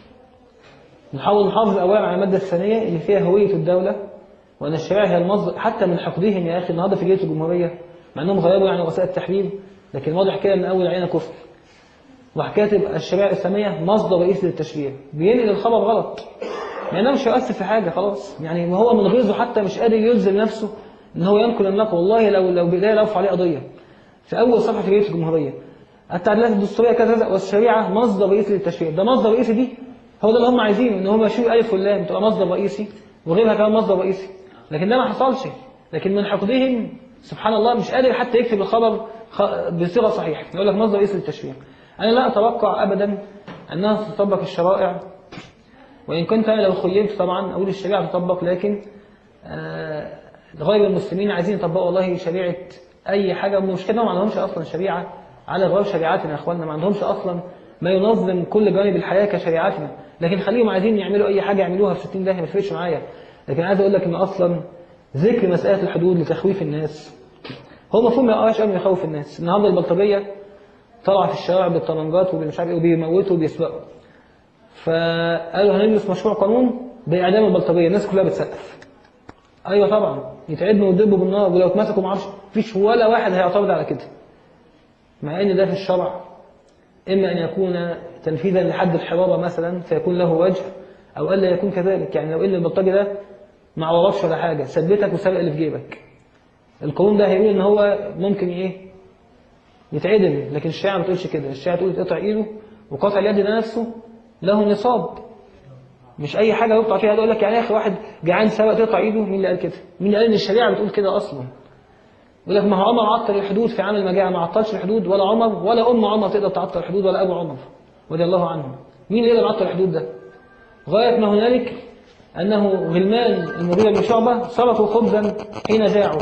نحاول نحافظ اولا على الماده الثانيه اللي فيها هويه الدوله، وان الشريعه هي المصدر حتى من حقدهم. يا اخي النهارده في جيش الجمهوريه مع انهم غيروا يعني وسائل التحرير، لكن واضح كده من اول عينه كفر. وحكايه الشريعه الاسلاميه مصدر رئيسي للتشريع، بينقل الخبر غلط، يعني مش هيأثر في حاجه خلاص. يعني وهو من غيظه حتى مش قادر يلزم نفسه ان هو ينقل النقل. والله لو لو بايديه لو عليه قضيه في اول صفحه في جريده الجمهوريه التعديلات الدستوريه كذا والشريعه مصدر رئيسي للتشريع. ده مصدر رئيسي، دي هو ده اللي هم عايزينه، ان هم يشيلوا الف واللام تبقى مصدر رئيسي وغيرها كمان مصدر رئيسي، لكن ده ما حصلش. لكن من حقدهم سبحان الله مش قادر حتى يكتب الخبر بصيغه صحيحه، يقول لك مصدر رئيسي للتشريع. انا لا اتوقع ابدا انها تطبق الشرائع، وان كنت انا لو خيرت طبعا اقول الشريعه تطبق، لكن آه غير المسلمين عايزين يطبقوا والله شريعة أي حاجة. مش كده، ما عندهمش أصلا شريعة على غير شريعتنا يا أخواننا، ما عندهمش أصلا ما ينظم كل جانب الحياة كشريعتنا، لكن خليهم عايزين يعملوا أي حاجة يعملوها في ستين داهية ما تفرقش معايا. لكن عايز أقول لك إن أصلا ذكر مسألة الحدود لتخويف الناس هو مفهوم ما يقاش أمر يخوف الناس. النهارده البلطجية طلع في الشارع بالطنجات ومش عارف إيه وبيموتوا وبيسرقوا، فقالوا هندرس مشروع قانون بإعدام البلطجية، الناس كلها بتسقف. ايوه طبعا يتعدموا ويدبوا بالنار، ولو اتمسكوا ما اعرفش فيش ولا واحد هيعترض على كده، مع ان ده في الشرع اما ان يكون تنفيذا لحد الحرابه مثلا فيكون له وجه، او الا يكون كذلك. يعني لو ان البلطجي ده ما عورفش ولا حاجه ثبتك وسرق اللي في جيبك، القانون ده هيقول ان هو ممكن ايه يتعدم، لكن الشريعه ما تقولش كده. الشريعه تقول تقطع ايده، وقطع اليد ده نفسه له نصاب، مش اي حاجه يقطع فيها. يقول لك يعني يا اخي واحد جعان سرق تقطع ايده؟ مين اللي قال كده؟ مين اللي قال ان الشريعه بتقول كده اصلا؟ يقول لك ما هو عمر عطل الحدود في عام المجاعه، ما عطلش الحدود ولا عمر ولا ام عمر تقدر تعطل الحدود ولا ابو عمر رضي الله عنه. مين اللي يقدر يعطل الحدود ده؟ غايه ما هنالك انه غلمان المغيرة بن شعبه سرقوا خبزا حين جاعوا،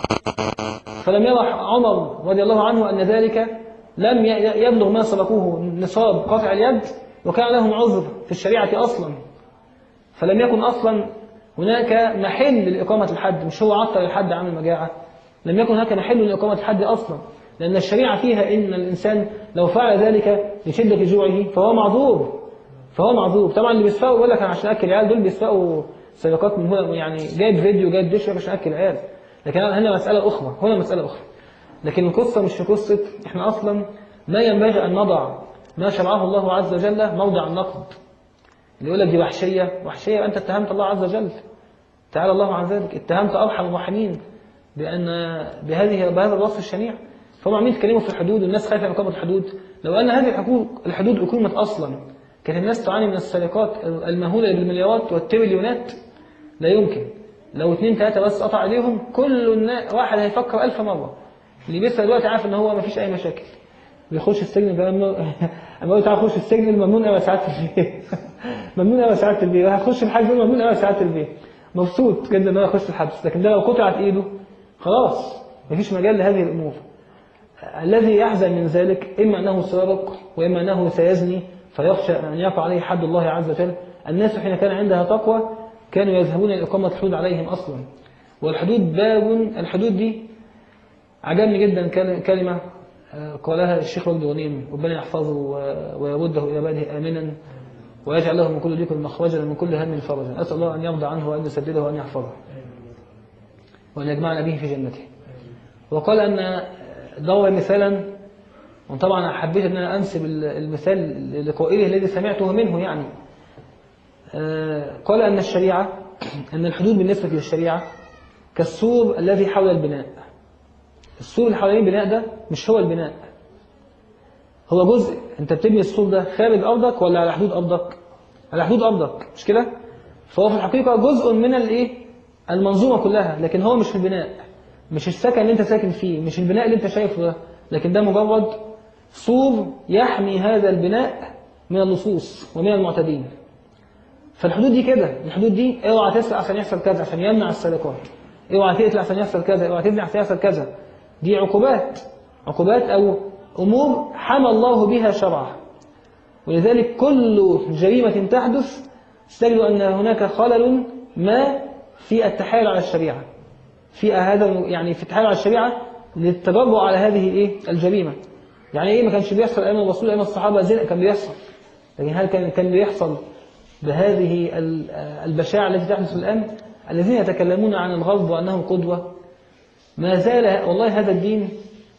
فلم يرى عمر رضي الله عنه ان ذلك لم يبلغ ما سبقوه نصاب قطع اليد، وكان لهم عذر في الشريعه اصلا، فلم يكن أصلا هناك محل لإقامة الحد. مش هو عطل الحد عن المجاعة، لم يكن هناك محل لإقامة الحد أصلا، لأن الشريعة فيها إن الإنسان لو فعل ذلك لشدة جوعه فهو معذور، فهو معذور. طبعا اللي بيسرقوا يقول لك أنا عشان أكل العيال، دول بيسرقوا سرقات من هنا، يعني جايب فيديو جايب دش عشان أكل العيال، لكن هنا مسألة أخرى، هنا مسألة أخرى. لكن القصة مش في قصة إحنا أصلا ما ينبغي أن نضع ما شرعه الله عز وجل موضع النقد. اللي يقول لك دي وحشية، وحشية أنت اتهمت الله عز وجل تعالى الله عن ذلك، اتهمت أرحم الراحمين بأن بهذه بهذا الوصف الشنيع. فهم عمالين يتكلموا في الحدود والناس خايفة من إقامة الحدود. لو أن هذه الحقوق الحدود أقيمت أصلا كانت الناس تعاني من السرقات المهولة بالمليارات والتريليونات. لا يمكن. لو اثنين ثلاثة بس قطع عليهم كل الناس واحد هيفكر ألف مرة. اللي بيسأل دلوقتي عارف إن هو ما فيش أي مشاكل، بيخش السجن كمان. أما قلت تعال خش السجن الممنون أوي ساعات البيت ممنون أوي ساعات البيت، وهتخش الحاج ممنون أوي ساعات البيت. مبسوط جدا ان هو يخش الحبس، لكن ده لو قطعت ايده خلاص مفيش مجال لهذه الامور. الذي يحزن من ذلك اما انه سارق واما انه سيزني فيخشى ان يقع عليه حد الله عز وجل. الناس حين كان عندها تقوى كانوا يذهبون الى اقامه الحدود عليهم اصلا. والحدود باب، الحدود دي عجبني جدا كلمه قالها الشيخ وجد غنيم، ربنا يحفظه ويرده الى بلده امنا ويجعل له من كل ضيق مخرجا ومن كل هم فرجا. اسال الله ان يرضى عنه وان يسدده وان يحفظه وان يجمعنا به في جنته. وقال ان ضرب مثالا، وطبعا حبيت ان انا انسب المثال لقائله الذي سمعته منه، يعني قال ان الشريعه، ان الحدود بالنسبه للشريعه كالسور الذي حول البناء. السور اللي حوالين البناء ده مش هو البناء، هو جزء. انت بتبني السور ده خارج ارضك ولا على حدود ارضك؟ على حدود ارضك، مش كده؟ فهو في الحقيقه جزء من الايه؟ المنظومه كلها، لكن هو مش البناء، مش السكن اللي انت ساكن فيه، مش البناء اللي انت شايفه ده، لكن ده مجرد سور يحمي هذا البناء من اللصوص ومن المعتدين. فالحدود دي كده، الحدود دي اوعى تسرق عشان يحصل كذا عشان يمنع السرقات، اوعى تقتل عشان يحصل كذا، اوعى تبني عشان يحصل كذا. دي عقوبات، عقوبات او امور حمى الله بها شرعه. ولذلك كل جريمه تحدث تجد ان هناك خلل ما في التحايل على الشريعه، في هذا يعني في التحايل على الشريعه للتجرؤ على هذه الايه؟ الجريمه. يعني ايه ما كانش بيحصل ايام الرسول ايام الصحابه زنا؟ كان بيحصل، لكن هل كان كان بيحصل بهذه البشاعه التي تحدث الان؟ الذين يتكلمون عن الغرب وانهم قدوه، ما زال والله هذا الدين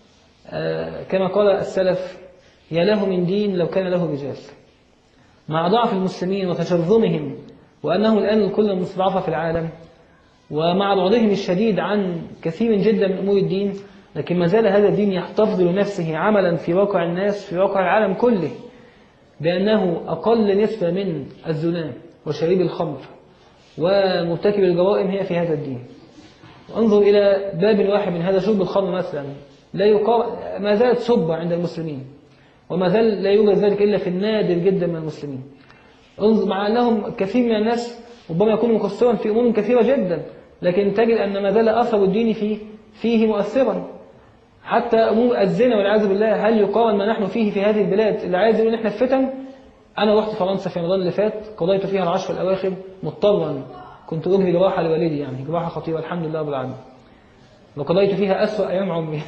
كما قال السلف يا له من دين لو كان له رجال. مع ضعف المسلمين وتشرذمهم وانهم الان الكل المستضعفه في العالم، ومع بعدهم الشديد عن كثير جدا من امور الدين، لكن ما زال هذا الدين يحتفظ لنفسه عملا في واقع الناس، في واقع العالم كله، بأنه أقل نسبة من الزنا وشريب الخمر ومرتكب الجرائم هي في هذا الدين. وانظر إلى باب واحد من هذا، شرب الخمر مثلا لا يقار... ما زالت سبة عند المسلمين، وما زال لا يوجد ذلك إلا في النادر جدا من المسلمين. انظر مع أنهم كثير من الناس ربما يكون مقصرا في أمور كثيرة جدا، لكن تجد أن ما زال أثر الدين فيه فيه مؤثرا. حتى أمور الزنا والعياذ بالله، هل يقارن ما نحن فيه في هذه البلاد؟ اللي عايز يقول إن إحنا في فتن. أنا رحت فرنسا في رمضان اللي فات، قضيت فيها العشر الأواخر مضطرا، كنت أجري جراحة لوالدي، يعني جراحة خطيرة الحمد لله رب العالمين، وقضيت فيها أسوأ أيام عمري.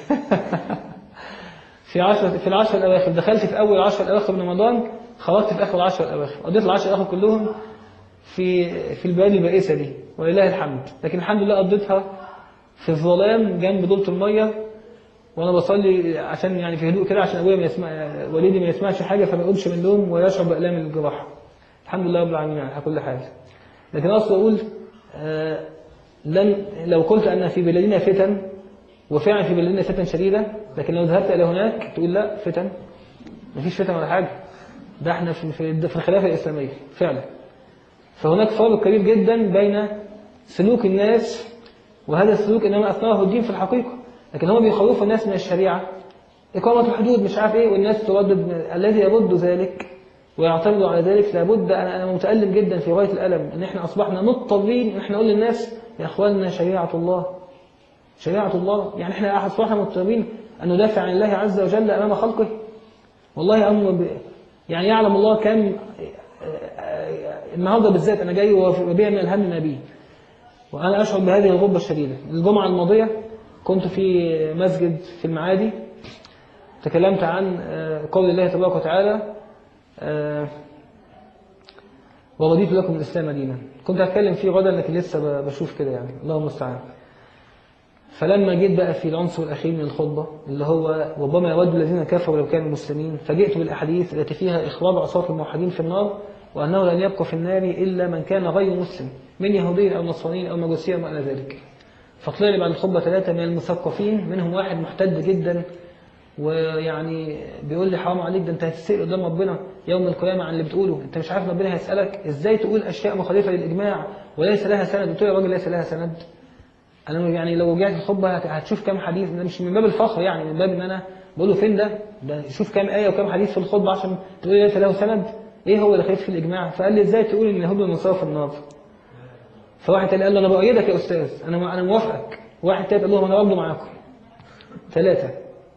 في عشر في العشر الأواخر، دخلت في أول عشر الأواخر من رمضان، خرجت في آخر العشر الأواخر، قضيت العشر الأواخر كلهم في في البلاد البائسة دي ولله الحمد. لكن الحمد لله قضيتها في الظلام جنب دولة المية، وانا بصلي عشان يعني في هدوء كده، عشان ابويا ما يسمع، والدي ما يسمعش حاجه فما يقومش من النوم ويشعر بالام الجراحه. الحمد لله رب العالمين على كل حال. لكن اصلا اقول آه لن لو قلت ان في بلادنا فتن، وفعلا في بلادنا فتن شديده، لكن لو ذهبت الى هناك تقول لا فتن، مفيش فتن ولا حاجه، ده احنا في في, في الخلافه الاسلاميه فعلا. فهناك فرق كبير جدا بين سلوك الناس، وهذا السلوك انما اثناه الدين في الحقيقه، لكن هم بيخوفوا الناس من الشريعة، إقامة الحدود مش عارف إيه، والناس تردد. الذي يرد ذلك ويعترض على ذلك لابد، أنا أنا متألم جدا في غاية الألم إن إحنا أصبحنا مضطرين إن إحنا نقول للناس يا إخواننا شريعة الله، شريعة الله. يعني إحنا أصبحنا مضطرين أن ندافع عن الله عز وجل أمام خلقه. والله أمر ب... يعني يعلم الله كم النهارده بالذات أنا جاي وبيع من الهم ما بيه، وأنا أشعر بهذه الغربة الشديدة. الجمعة الماضية كنت في مسجد في المعادي، تكلمت عن قول الله تبارك وتعالى ورضيت لكم الإسلام دينا. كنت هتكلم فيه غدا لكن لسه بشوف كده، يعني الله المستعان. فلما جيت بقى في العنصر الأخير من الخطبة اللي هو ربما يود الذين كفروا لو كانوا مسلمين، فجئت بالأحاديث التي فيها إخراج عصاة الموحدين في النار، وأنه لن يبقى في النار إلا من كان غير مسلم من يهودي أو نصراني أو مجوسي أو ما إلى ذلك. فطلع لي بعد الخطبة ثلاثة من المثقفين، منهم واحد محتد جدا ويعني بيقول لي حرام عليك، ده انت هتسأل قدام ربنا يوم القيامة عن اللي بتقوله، انت مش عارف ربنا هيسألك ازاي تقول اشياء مخالفة للإجماع وليس لها سند. قلت له يا راجل ليس لها سند؟ انا يعني لو رجعت الخطبة هتشوف كام حديث، ده مش من باب الفخر، يعني من باب ان انا بقول له فين ده ده شوف كام آية وكام حديث في الخطبة عشان تقول لي ليس له سند. ايه هو اللي خالف في الإجماع؟ فقال لي ازاي تقول ان اليهود والنصارى في النار؟ فواحد تاني قال له أنا بأيدك يا أستاذ، أنا أنا موافقك. واحد تاني قال لهم أنا برضه معاكم. ثلاثة.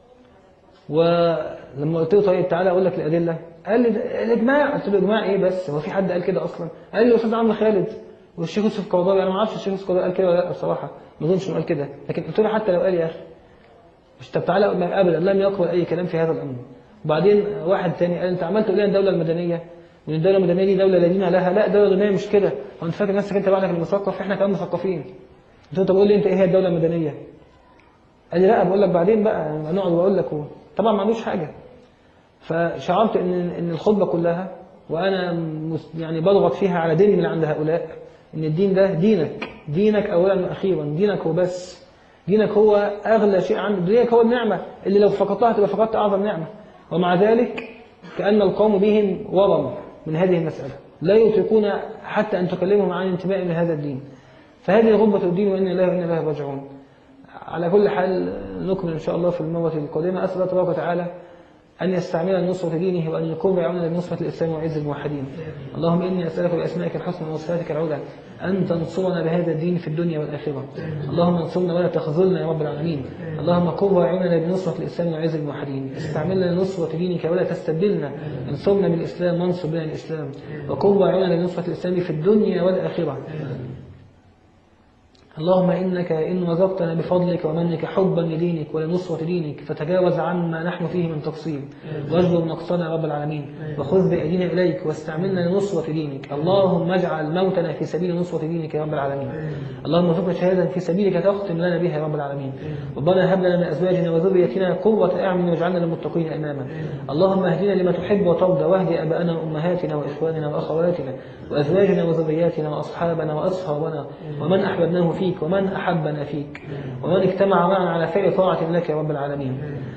ولما قلت له طيب تعالى أقول لك الأدلة، قال لي الإجماع. قلت له إجماع إيه بس؟ هو في حد قال كده أصلا؟ قال لي الأستاذ عمرو خالد والشيخ يوسف القرضاوي. أنا ما أعرفش الشيخ يوسف القرضاوي قال كده ولا لا بصراحة، ما أظنش إنه قال كده، لكن قلت له حتى لو قال يا أخي مش طب تعالى أقول لك أبدا لم يقبل أي كلام في هذا الأمر. وبعدين واحد ثاني قال أنت عمال تقول لنا الدولة المدنية وإن الدولة المدنية دي دولة لا دين لها. لا، الدولة المدنية مش كده. هو أنت فاكر نفسك أنت بعدك المثقف؟ إحنا كمان مثقفين. قلت له طب قول لي أنت إيه هي الدولة المدنية؟ قال لي لا بقول لك بعدين بقى نقعد وأقول لك. هو طبعا ما عندوش حاجة. فشعرت ان ان الخطبه كلها وانا يعني بضغط فيها على دين من عند هؤلاء ان الدين ده دينك، دينك اولا واخيرا، دينك هو بس، دينك هو اغلى شيء عندك، دينك هو النعمه اللي لو فقدتها تبقى فقدت اعظم نعمه. ومع ذلك كأن القوم بهم ورم من هذه المسألة، لا يطيقون حتى أن تكلمهم عن انتماء لهذا الدين. فهذه غربة الدين وإن الله وإن الله راجعون. على كل حال نكمل إن شاء الله في المرة القادمة. أسأل الله تبارك وتعالى أن يستعمل نصرة دينه وأن يكون بعوننا لنصرة الإسلام وعز الموحدين. اللهم إني أسألك بأسمائك الحسنى وصفاتك العلى أن تنصرنا بهذا الدين في الدنيا والآخرة. اللهم انصرنا ولا تخذلنا يا رب العالمين. اللهم قو بعوننا بنصرة الإسلام وعز الموحدين. استعملنا لنصرة دينك ولا تستبدلنا. انصرنا بالإسلام وانصر بنا الإسلام. وقو بعوننا لنصرة الإسلام في الدنيا والآخرة. اللهم إنك إن وزقتنا بفضلك ومنك حبا لدينك ولنصرة دينك فتجاوز عما نحن فيه من تقصير واجبر نقصنا يا رب العالمين وخذ بأيدينا إليك واستعملنا لنصرة دينك. اللهم اجعل موتنا في سبيل نصرة دينك يا رب العالمين. اللهم ارزقنا شهادة في سبيلك تختم لنا بها يا رب العالمين. ربنا هب لنا من أزواجنا وذريتنا قرة أعين واجعلنا للمتقين إماما. اللهم اهدنا لما تحب وترضى واهد آباءنا وأمهاتنا وإخواننا وأخواتنا وأزواجنا وذرياتنا وأصحابنا وأصحابنا ومن أحببناه فيك ومن أحبنا فيك ومن اجتمع معنا على فعل طاعة لك يا رب العالمين.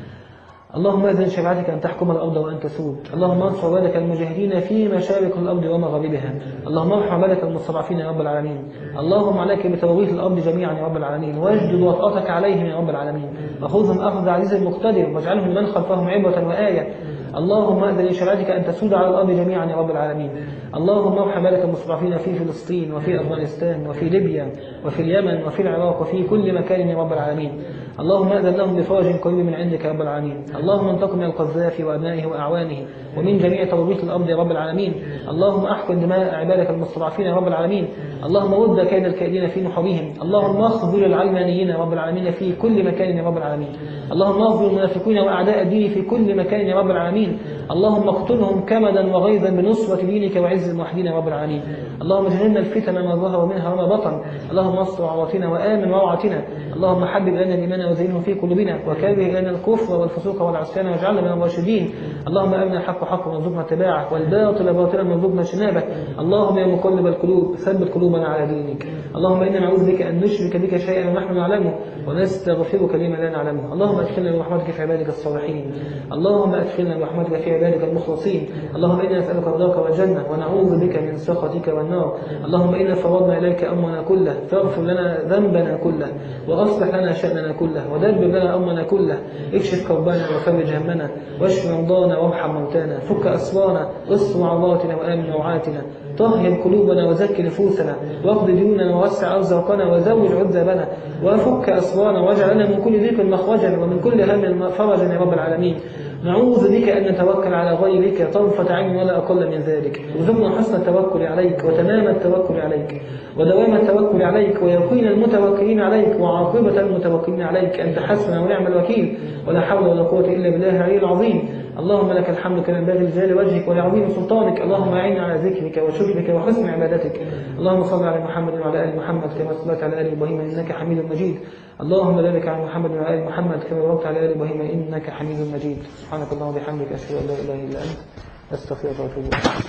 اللهم أذن شريعتك أن تحكم الأرض وأن تسود. اللهم انصر ولك المجاهدين في مشارق الأرض ومغاربها. اللهم ارحم ولك المستضعفين يا رب العالمين. اللهم عليك بتواريث الأرض جميعا يا رب العالمين واجدد وطأتك عليهم يا رب العالمين وخذهم أخذ عزيز المقتدر واجعلهم لمن خلفهم عبرة وآية. اللهم أذن شريعتك أن تسود على الأرض جميعا يا رب العالمين. اللهم ارحم ولك المستضعفين في فلسطين وفي أفغانستان وفي ليبيا وفي اليمن وفي العراق وفي كل مكان يا رب العالمين. اللهم أذن لهم بفرج قريب من عندك يا رب العالمين. اللهم انتقم من القذافي وأبنائه وأعوانه ومن جميع توريث الأرض يا رب العالمين. اللهم أحقن دماء عبادك المستضعفين يا رب العالمين. اللهم رد كيد الكائدين في نحورهم. اللهم اخذل العلمانيين يا رب العالمين في كل مكان يا رب العالمين. اللهم اخذل المنافقين وأعداء الدين في كل مكان يا رب العالمين. اللهم اقتلهم كمدا وغيظا بنصرة دينك وعز الموحدين يا رب العالمين. اللهم جنبنا الفتن ما ظهر منها وما بطن. اللهم استر عوراتنا وآمن روعتنا. اللهم حبب إلينا الإيمان وزينه في قلوبنا وكره إلينا الكفر والفسوق والعصيان واجعلنا من الراشدين. اللهم أرنا الحق حقا وارزقنا اتباعه والباطل باطلا وارزقنا اجتنابه. اللهم يا مقلب القلوب ثبت قلوبنا على دينك. اللهم إنا نعوذ بك أن نشرك بك شيئا ونحن نعلمه ونستغفرك لما لا نعلمه. اللهم أدخلنا برحمتك في عبادك الصالحين. اللهم أدخلنا برحمتك في عبادك المخلصين. اللهم إنا نسألك رضاك والجنة ونعوذ بك من سخطك والنار. اللهم إنا فرضنا إليك أمرنا كله فاغفر لنا ذنبنا كله وأصلح لنا شأننا كله ودبر لنا أمرنا كله. اكشف كربنا وفرج همنا واشف مرضانا وارحم موتانا فك أسرارنا استر عوراتنا وآمن روعاتنا طهر قلوبنا وزكي نفوسنا واقض ديوننا ووسع أرزاقنا وزوج عذابنا وفك أسرارنا واجعل لنا من كل ضيق مخرجا ومن كل هم فرجا يا رب العالمين. نعوذ بك أن نتوكل على غيرك طرفة عين ولا أقل من ذلك. ارزقنا حسن التوكل عليك وتمام التوكل عليك ودوام التوكل عليك ويقين المتوكلين عليك وعاقبة المتوكلين عليك. أنت حسبنا ونعم الوكيل ولا حول ولا قوة إلا بالله العلي العظيم. اللهم لك الحمد كما ينبغي لجلال وجهك ولعظيم سلطانك. اللهم أعنا على ذكرك وشكرك وحسن عبادتك. اللهم صل على محمد وعلى آل محمد كما صليت على آل إبراهيم إنك حميد مجيد. اللهم بارك على محمد وعلى آل محمد كما باركت على آل إبراهيم إنك حميد مجيد. سبحانك اللهم وبحمدك أشهد أن لا إله إلا أنت أستغفرك وأتوب إليك.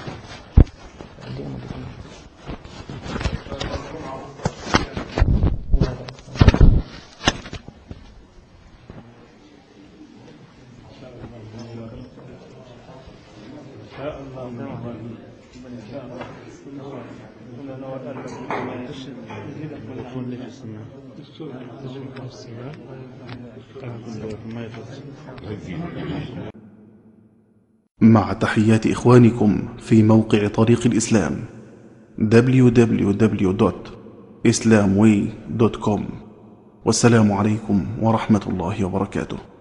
مع تحيات إخوانكم في موقع طريق الإسلام دبليو دبليو دبليو دوت islamway دوت كوم. والسلام عليكم ورحمة الله وبركاته.